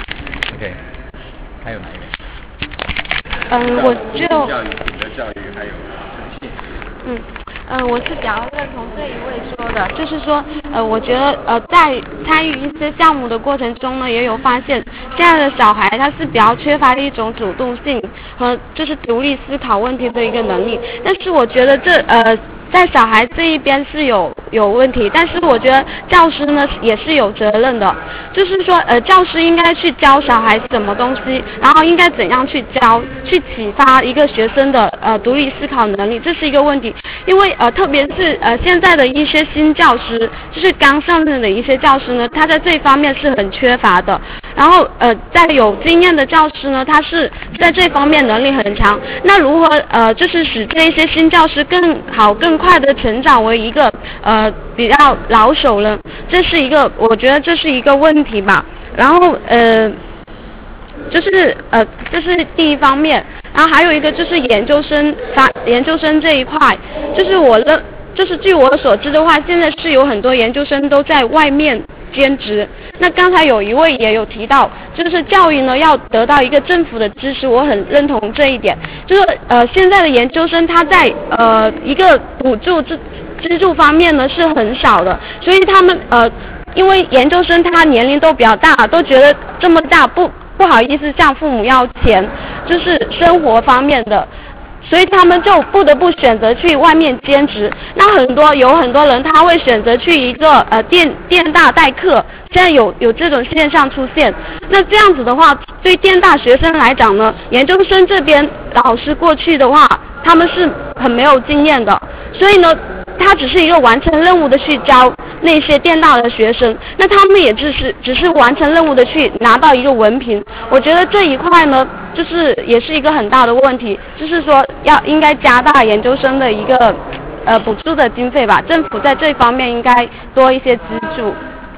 OK， 还有哪一位？ 嗯，我就教育、品德教育还有诚信。 嗯。呃，我是比较认同这一位说的，就是说，呃，我觉得，呃，在参与一些项目的过程中呢，也有发现，现在的小孩他是比较缺乏一种主动性和就是独立思考问题的一个能力。但是我觉得这呃，在小孩这一边是有有问题，但是我觉得教师呢也是有责任的，就是说，呃，教师应该去教小孩什么东西，然后应该怎样去教，去启发一个学生的呃独立思考能力，这是一个问题。因为呃，特别是呃现在的一些新教师，就是刚上任的一些教师呢，他在这方面是很缺乏的。然后呃，在有经验的教师呢，他是在这方面能力很强。那如何呃，就是使这些新教师更好、更快的成长为一个呃比较老手呢？这是一个，我觉得这是一个问题吧。然后呃。就是呃，这是第一方面，然后还有一个就是研究生发研究生这一块，就是我认，就是据我所知的话，现在是有很多研究生都在外面兼职。那刚才有一位也有提到，就是教育呢要得到一个政府的支持，我很认同这一点。就是呃，现在的研究生他在呃一个补助资资助方面呢是很少的，所以他们呃，因为研究生他年龄都比较大，都觉得这么大不。不好意思向父母要钱，就是生活方面的，所以他们就不得不选择去外面兼职。那很多有很多人他会选择去一个呃电电大代课，现在有有这种现象出现。那这样子的话，对电大学生来讲呢，研究生这边老师过去的话，他们是很没有经验的，所以呢，他只是一个完成任务的去教那些电大的学生，那他们也只是只是完成任务的去拿到一个文凭。我觉得这一块呢，就是也是一个很大的问题，就是说要应该加大研究生的一个呃补助的经费吧，政府在这方面应该多一些资助。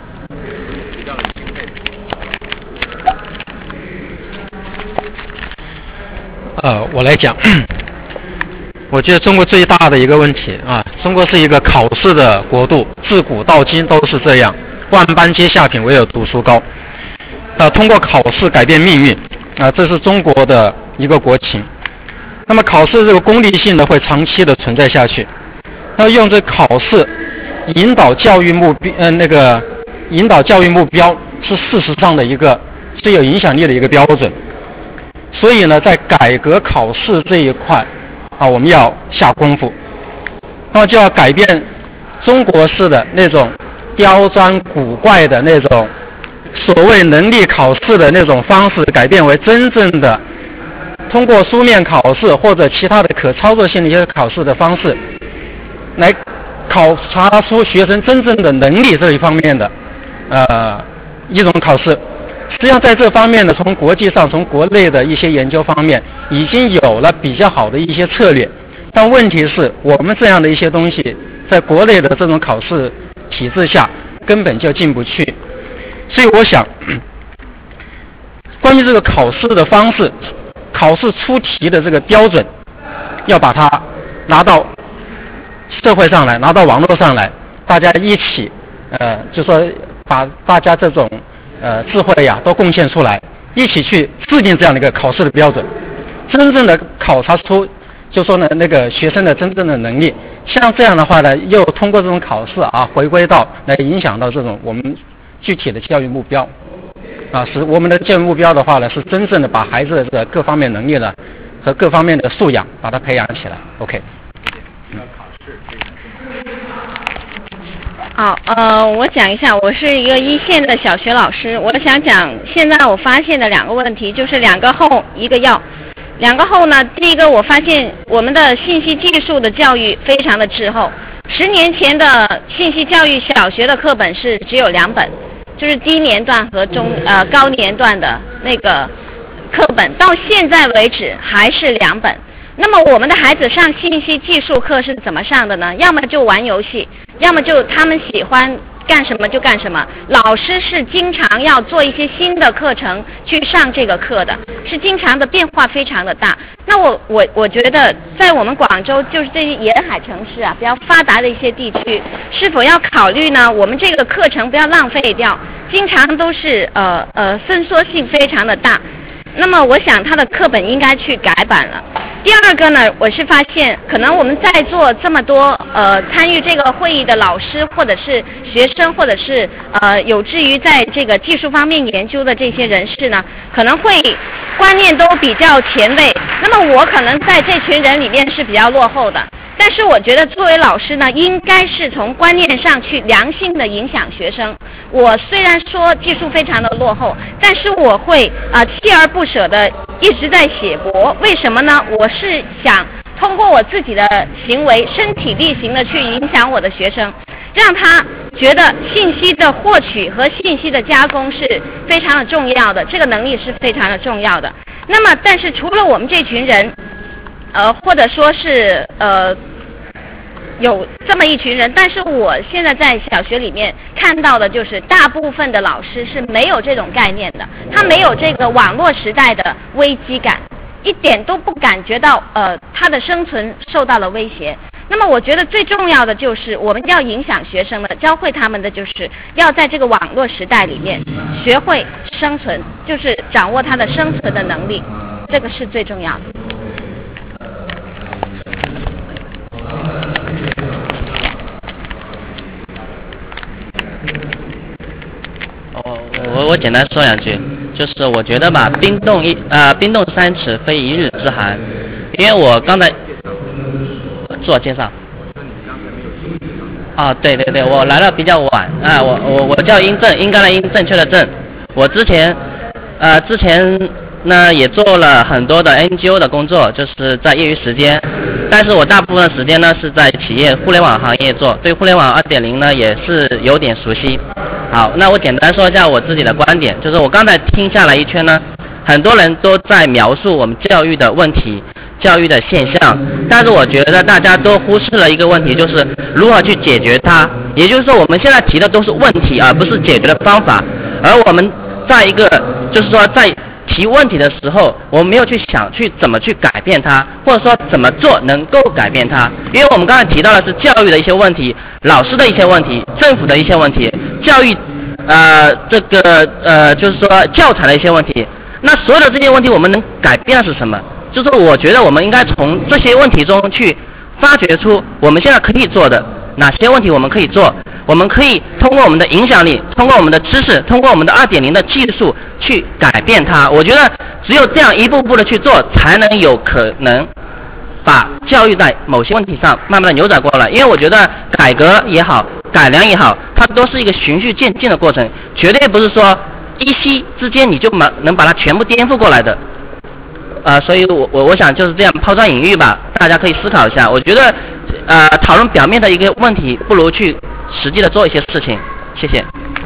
呃，我来讲。我觉得中国最大的一个问题啊，中国是一个考试的国度，自古到今都是这样，万般皆下品，唯有读书高。啊，通过考试改变命运啊，这是中国的一个国情。那么考试这个功利性呢，会长期的存在下去。那用这考试引导教育目标，呃，那个引导教育目标是事实上的一个最有影响力的一个标准。所以呢，在改革考试这一块。啊，我们要下功夫，那么就要改变中国式的那种刁钻古怪的那种所谓能力考试的那种方式，改变为真正的通过书面考试或者其他的可操作性的一些考试的方式，来考察出学生真正的能力这一方面的呃一种考试。实际上在这方面呢，从国际上从国内的一些研究方面已经有了比较好的一些策略，但问题是我们这样的一些东西在国内的这种考试体制下根本就进不去。所以我想关于这个考试的方式，考试出题的这个标准要把它拿到社会上来，拿到网络上来，大家一起呃就说把大家这种呃智慧呀都贡献出来，一起去制定这样的一个考试的标准，真正的考察出就说呢那个学生的真正的能力。像这样的话呢，又通过这种考试啊回归到来影响到这种我们具体的教育目标啊，使我们的教育目标的话呢是真正的把孩子的这个各方面能力呢和各方面的素养把它培养起来。 OK。 好，呃，我讲一下，我是一个一线的小学老师，我想讲现在我发现的两个问题，就是两个后一个要。两个后呢，第一个我发现我们的信息技术的教育非常的滞后。十年前的信息教育小学的课本是只有两本，就是低年段和中呃高年段的那个课本，到现在为止还是两本。那么我们的孩子上信息技术课是怎么上的呢？要么就玩游戏，要么就他们喜欢干什么就干什么。老师是经常要做一些新的课程去上这个课的，是经常的变化非常的大。那我我我觉得在我们广州就是这些沿海城市啊比较发达的一些地区，是否要考虑呢？我们这个课程不要浪费掉，经常都是呃呃伸缩性非常的大。那么我想他的课本应该去改版了。第二个呢，我是发现可能我们在座这么多呃参与这个会议的老师或者是学生或者是呃有志于在这个技术方面研究的这些人士呢，可能会观念都比较前卫。那么我可能在这群人里面是比较落后的。但是我觉得作为老师呢，应该是从观念上去良性的影响学生。我虽然说技术非常的落后，但是我会啊、呃、锲而不舍的一直在写博。为什么呢？我是想通过我自己的行为身体力行的去影响我的学生，让他觉得信息的获取和信息的加工是非常的重要的，这个能力是非常的重要的。那么但是除了我们这群人呃或者说是呃有这么一群人，但是我现在在小学里面看到的就是大部分的老师是没有这种概念的，他没有这个网络时代的危机感，一点都不感觉到呃他的生存受到了威胁。那么我觉得最重要的就是我们要影响学生的，教会他们的就是要在这个网络时代里面学会生存，就是掌握他的生存的能力，这个是最重要的。 我我简单说两句，就是我觉得吧，冰冻一呃冰冻三尺非一日之寒，因为我刚才自我介绍。啊，对对对，我来的比较晚啊，我我我叫殷正，应该的殷，正确的正。我之前呃之前呢也做了很多的 N G O 的工作，就是在业余时间，但是我大部分的时间呢是在企业互联网行业做，对互联网 二点零 呢也是有点熟悉。好，那我简单说一下我自己的观点，就是我刚才听下来一圈呢，很多人都在描述我们教育的问题、教育的现象，但是我觉得大家都忽视了一个问题，就是如何去解决它。也就是说，我们现在提的都是问题，而不是解决的方法。而我们在一个就是说在提问题的时候，我们没有去想去怎么去改变它，或者说怎么做能够改变它。因为我们刚才提到的是教育的一些问题、老师的一些问题、政府的一些问题、教育呃这个呃就是说教材的一些问题。那所有的这些问题我们能改变的是什么？就是我觉得我们应该从这些问题中去发掘出我们现在可以做的哪些问题我们可以做，我们可以通过我们的影响力，通过我们的知识，通过我们的 二点零 的技术去改变它。我觉得只有这样一步步的去做，才能有可能把教育在某些问题上慢慢的扭转过来。因为我觉得改革也好， 改良也好，它都是一个循序渐进的过程，绝对不是说一夕之间你就能能把它全部颠覆过来的。啊、呃，所以我我我想就是这样抛砖引玉吧，大家可以思考一下。我觉得，呃，讨论表面的一个问题，不如去实际的做一些事情。谢谢。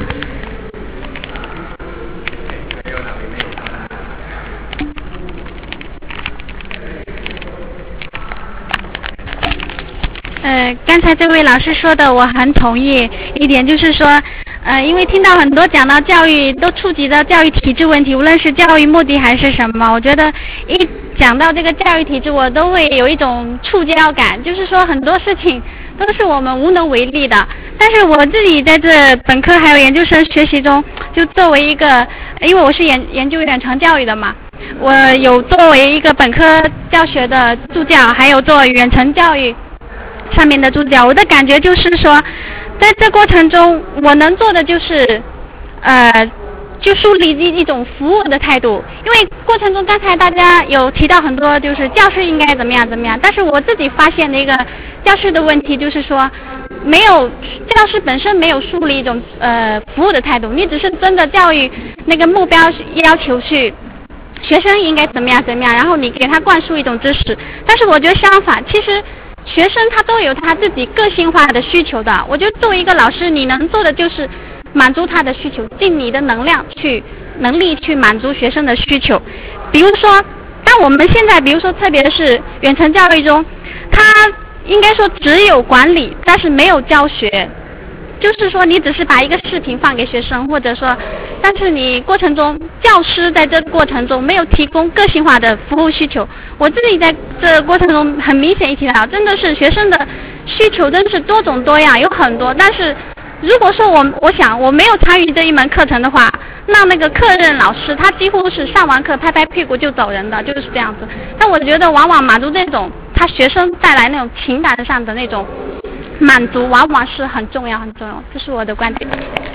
呃，刚才这位老师说的我很同意一点，就是说，呃，因为听到很多讲到教育都触及到教育体制问题，无论是教育目的还是什么，我觉得一讲到这个教育体制，我都会有一种触礁感，就是说很多事情都是我们无能为力的。但是我自己在这本科还有研究生学习中，就作为一个，因为我是研研究远程教育的嘛，我有作为一个本科教学的助教，还有做远程教育上面的助教，我的感觉就是说，在这过程中，我能做的就是，呃，就树立一一种服务的态度。因为过程中，刚才大家有提到很多，就是教师应该怎么样怎么样。但是我自己发现的一个教师的问题就是说，没有教师本身没有树立一种呃服务的态度，你只是真的教育那个目标要求去。学生应该怎么样怎么样，然后你给他灌输一种知识。但是我觉得相反，其实学生他都有他自己个性化的需求的。我觉得作为一个老师，你能做的就是满足他的需求，尽你的能量去能力去满足学生的需求。比如说，当我们现在比如说特别是远程教育中，他应该说只有管理，但是没有教学。就是说，你只是把一个视频放给学生，或者说，但是你过程中教师在这个过程中没有提供个性化的服务需求。我自己在这个过程中很明显一提到，真的是学生的需求真是多种多样，有很多。但是如果说我我想我没有参与这一门课程的话，那那个课任老师他几乎是上完课拍拍屁股就走人的，就是这样子。但我觉得往往满足这种他学生带来那种情感上的那种满足，往往是很重要很重要，这是我的观点。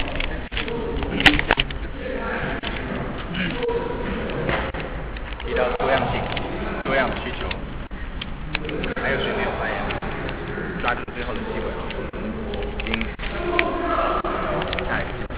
提到多样性、多样的需求，还有谁没有发言？抓住最后的机会啊！我们已经下一个。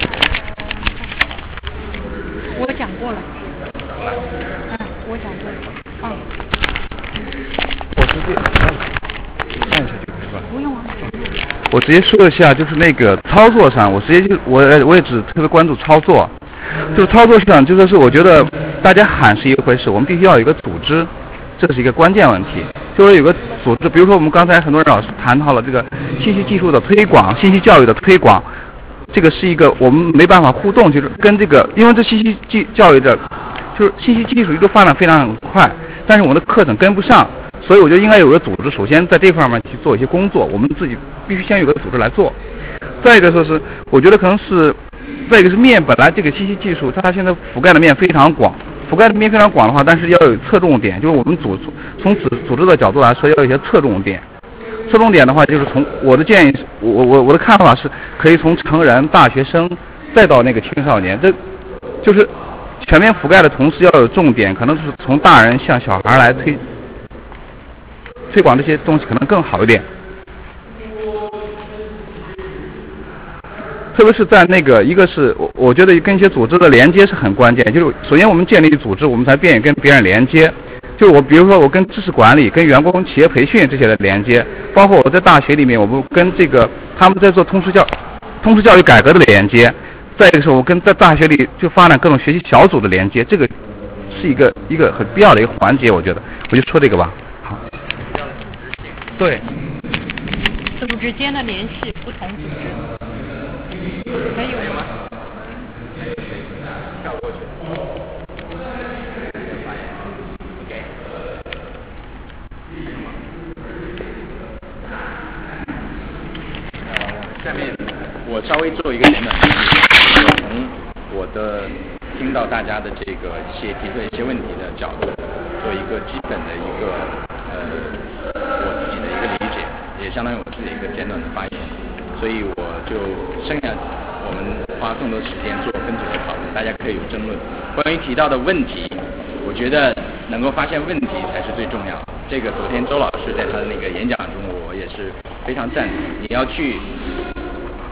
我讲过了。嗯，我讲过了。嗯。 我直接看一下就可以吧？ 不用啊。 我直接说一下，就是那个操作上，我直接就我我也只特别关注操作，就是操作上，就说是我觉得大家喊是一回事，我们必须要有一个组织，这是一个关键问题。就是有个组织，比如说我们刚才很多人老师谈到了这个信息技术的推广、信息教育的推广，这个是一个我们没办法互动，就是跟这个，因为这信息技教育的，就是信息技术一直发展非常快，但是我们的课程跟不上。所以我觉得应该有个组织，首先在这方面去做一些工作，我们自己必须先有个组织来做。再一个说是，我觉得可能是，再一个是面，本来这个信息技术它现在覆盖的面非常广，覆盖的面非常广的话，但是要有侧重点，就是我们组从组组织的角度来说，要有一些侧重点。侧重点的话，就是从我的建议，我我我的看法是，可以从成人、大学生再到那个青少年，这就是全面覆盖的同时要有重点，可能是从大人向小孩来推。推广这些东西可能更好一点，特别是在那个一个是我我觉得跟一些组织的连接是很关键，就是首先我们建立组织，我们才便于跟别人连接。就是我比如说我跟知识管理、跟员工企业培训这些的连接，包括我在大学里面，我们跟这个他们在做通识教通识教育改革的连接。再一个是我跟在大学里就发展各种学习小组的连接，这个是一个一个很必要的一个环节，我觉得我就说这个吧。对， 组织间的联系，不同组织，还有吗？ 跳过去。下面我稍微做一个简短的介绍，从我的听到大家的这个一些提出一些问题的角度，做一个基本的一个呃。我自己的一个理解，也相当于我自己一个简短的发言，所以我就剩下我们花更多时间做分组的讨论，大家可以有争论。关于提到的问题，我觉得能够发现问题才是最重要的。这个昨天周老师在他的那个演讲中，我也是非常赞同。你要去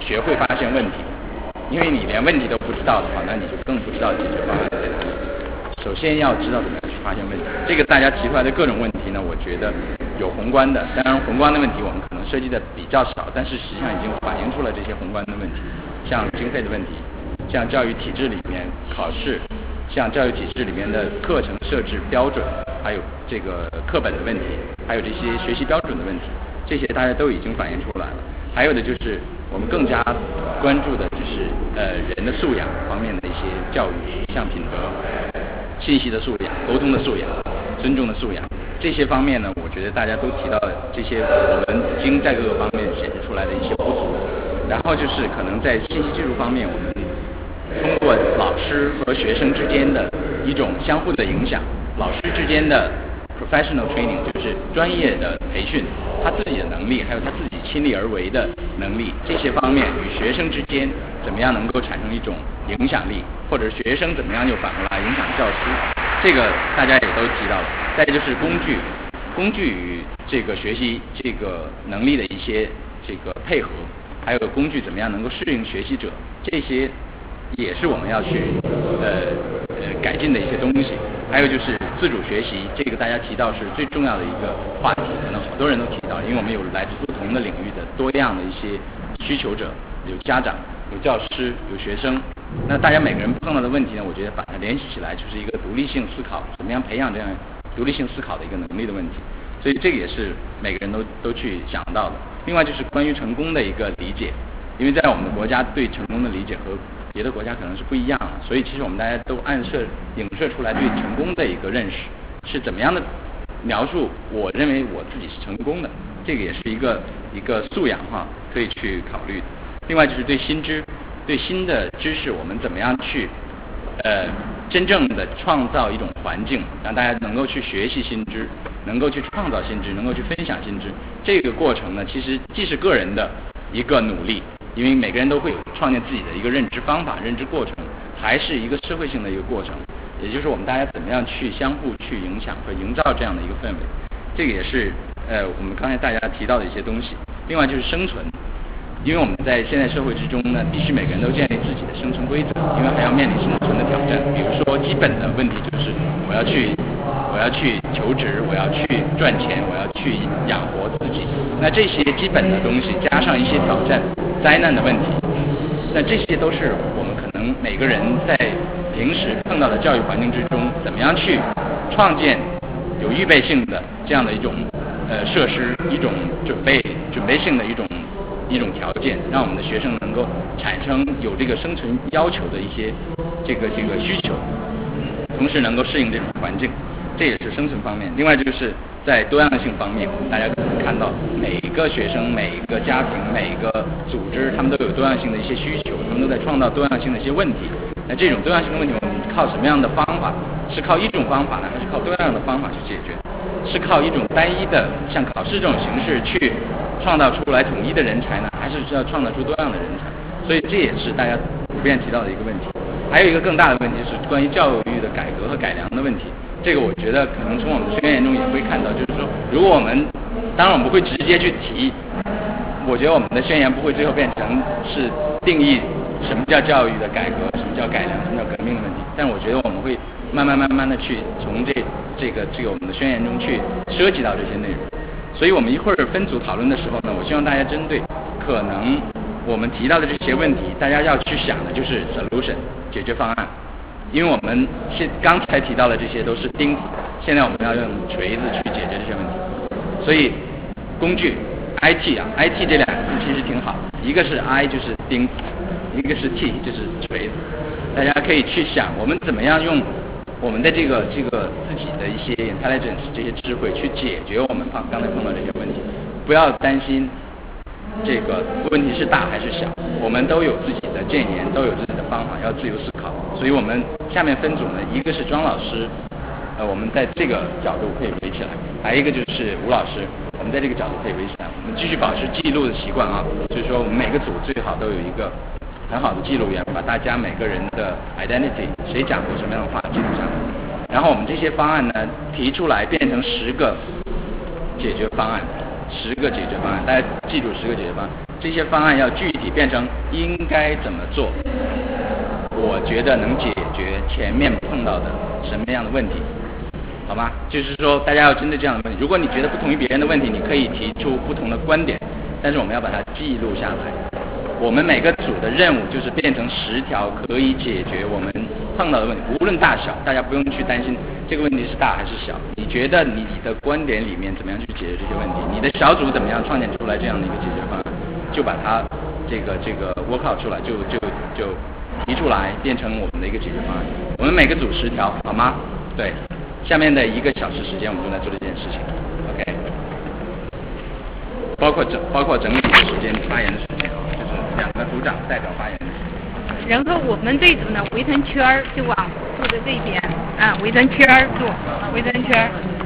学会发现问题。因为你连问题都不知道的话，那你就更不知道解决方案在哪里。首先要知道怎么样去发现问题。这个大家提出来的各种问题呢，我觉得有宏观的，当然宏观的问题我们可能涉及的比较少，但是实际上已经反映出了这些宏观的问题，像经费的问题，像教育体制里面考试，像教育体制里面的课程设置标准，还有这个课本的问题，还有这些学习标准的问题，这些大家都已经反映出来了。还有的就是我们更加关注的就是呃人的素养方面的一些教育，像品德、信息的素养、沟通的素养、尊重的素养，这些方面呢，我觉得大家都提到这些我们已经在各个方面显示出来的一些不足。然后就是可能在信息技术方面，我们通过老师和学生之间的一种相互的影响，老师之间的 professional training 就是专业的培训，他自己的能力，还有他自己亲力而为的能力，这些方面与学生之间怎么样能够产生一种影响力，或者学生怎么样又反过来影响教师，这个大家也都提到了。再就是工具，工具与这个学习这个能力的一些这个配合，还有工具怎么样能够适应学习者，这些也是我们要去呃呃改进的一些东西。还有就是自主学习，这个大家提到是最重要的一个话题，可能好多人都提到，因为我们有来自不同的领域的多样的一些需求者，有家长、有教师、有学生。那大家每个人碰到的问题呢，我觉得把它联系起来，就是一个独立性思考，怎么样培养这样独立性思考的一个能力的问题。所以这个也是每个人都都去想到的。另外就是关于成功的一个理解，因为在我们的国家对成功的理解和别的国家可能是不一样的，所以其实我们大家都暗射影射出来对成功的一个认识是怎么样的描述，我认为我自己是成功的，这个也是一个一个素养哈，可以去考虑的。另外就是对新知，对新的知识我们怎么样去呃真正的创造一种环境，让大家能够去学习新知，能够去创造新知，能够去分享新知。这个过程呢，其实既是个人的一个努力，因为每个人都会有创建自己的一个认知方法、认知过程，还是一个社会性的一个过程，也就是我们大家怎么样去相互去影响和营造这样的一个氛围。这个也是呃我们刚才大家提到的一些东西。另外就是生存，因为我们在现在社会之中呢，必须每个人都建立自己的生存规则，因为还要面临生存的挑战。比如说基本的问题就是我要去我要去求职，我要去赚钱，我要去养活自己。那这些基本的东西加上一些挑战、灾难的问题，那这些都是我们可能每个人在平时碰到的教育环境之中，怎么样去创建有预备性的这样的一种呃设施，一种准备准备性的一种一种条件，让我们的学生能够产生有这个生存要求的一些这个这个需求，同时能够适应这种环境，这也是生存方面。另外就是在多样性方面，大家可以看到每一个学生、每一个家庭、每一个组织，他们都有多样性的一些需求，他们都在创造多样性的一些问题。那这种多样性的问题，我们靠什么样的方法？是靠一种方法呢，还是靠多样的方法去解决？是靠一种单一的像考试这种形式去创造出来统一的人才呢，还是要创造出多样的人才？所以这也是大家普遍提到的一个问题。还有一个更大的问题是关于教育的改革和改良的问题。这个我觉得可能从我们的宣言中也会看到，就是说，如果我们当然我们不会直接去提，我觉得我们的宣言不会最后变成是定义什么叫教育的改革，什么叫改良，什么叫革命的问题。但我觉得我们会慢慢慢慢的去从这这个这个我们的宣言中去涉及到这些内容。所以我们一会儿分组讨论的时候呢，我希望大家针对可能我们提到的这些问题，大家要去想的就是 solution 解决方案。因为我们现刚才提到的这些都是钉子，现在我们要用锤子去解决这些问题。所以工具 I T 啊 I T 这两个字其实挺好，一个是 I 就是钉子，一个是 T 就是锤子。大家可以去想我们怎么样用我们的这个这个自己的一些 intelligence 这些智慧去解决我们刚刚才碰到这些问题。不要担心这个问题是大还是小，我们都有自己的建言，都有自己的方法，要自由思考。所以我们下面分组呢，一个是庄老师，呃，我们在这个角度可以围起来；还有一个就是吴老师，我们在这个角度可以围起来。我们继续保持记录的习惯啊，所以说我们每个组最好都有一个很好的记录员，把大家每个人的 identity， 谁讲过什么样的话记录下来。然后我们这些方案呢提出来变成十个解决方案。十个解决方案，大家记住十个解决方案。 这些方案要具体变成应该怎么做，我觉得能解决前面碰到的什么样的问题，好吗？就是说大家要针对这样的问题，如果你觉得不同于别人的问题，你可以提出不同的观点，但是我们要把它记录下来。我们每个组的任务就是变成十条可以解决我们碰到的问题，无论大小，大家不用去担心这个问题是大还是小。你觉得你的观点里面怎么样去解决这些问题？你的小组怎么样创建出来这样的一个解决方案？就把它这个这个 work out 出来，就就就提出来，变成我们的一个解决方案。我们每个组十条，好吗？对，下面的一个小时时间，我们就来做这件事情。OK， 包括整包括整体的时间、发言的时间，就是两个组长代表发言。 然后我们这组呢，围成圈儿就往坐的这边啊，围成圈儿坐，围成圈儿。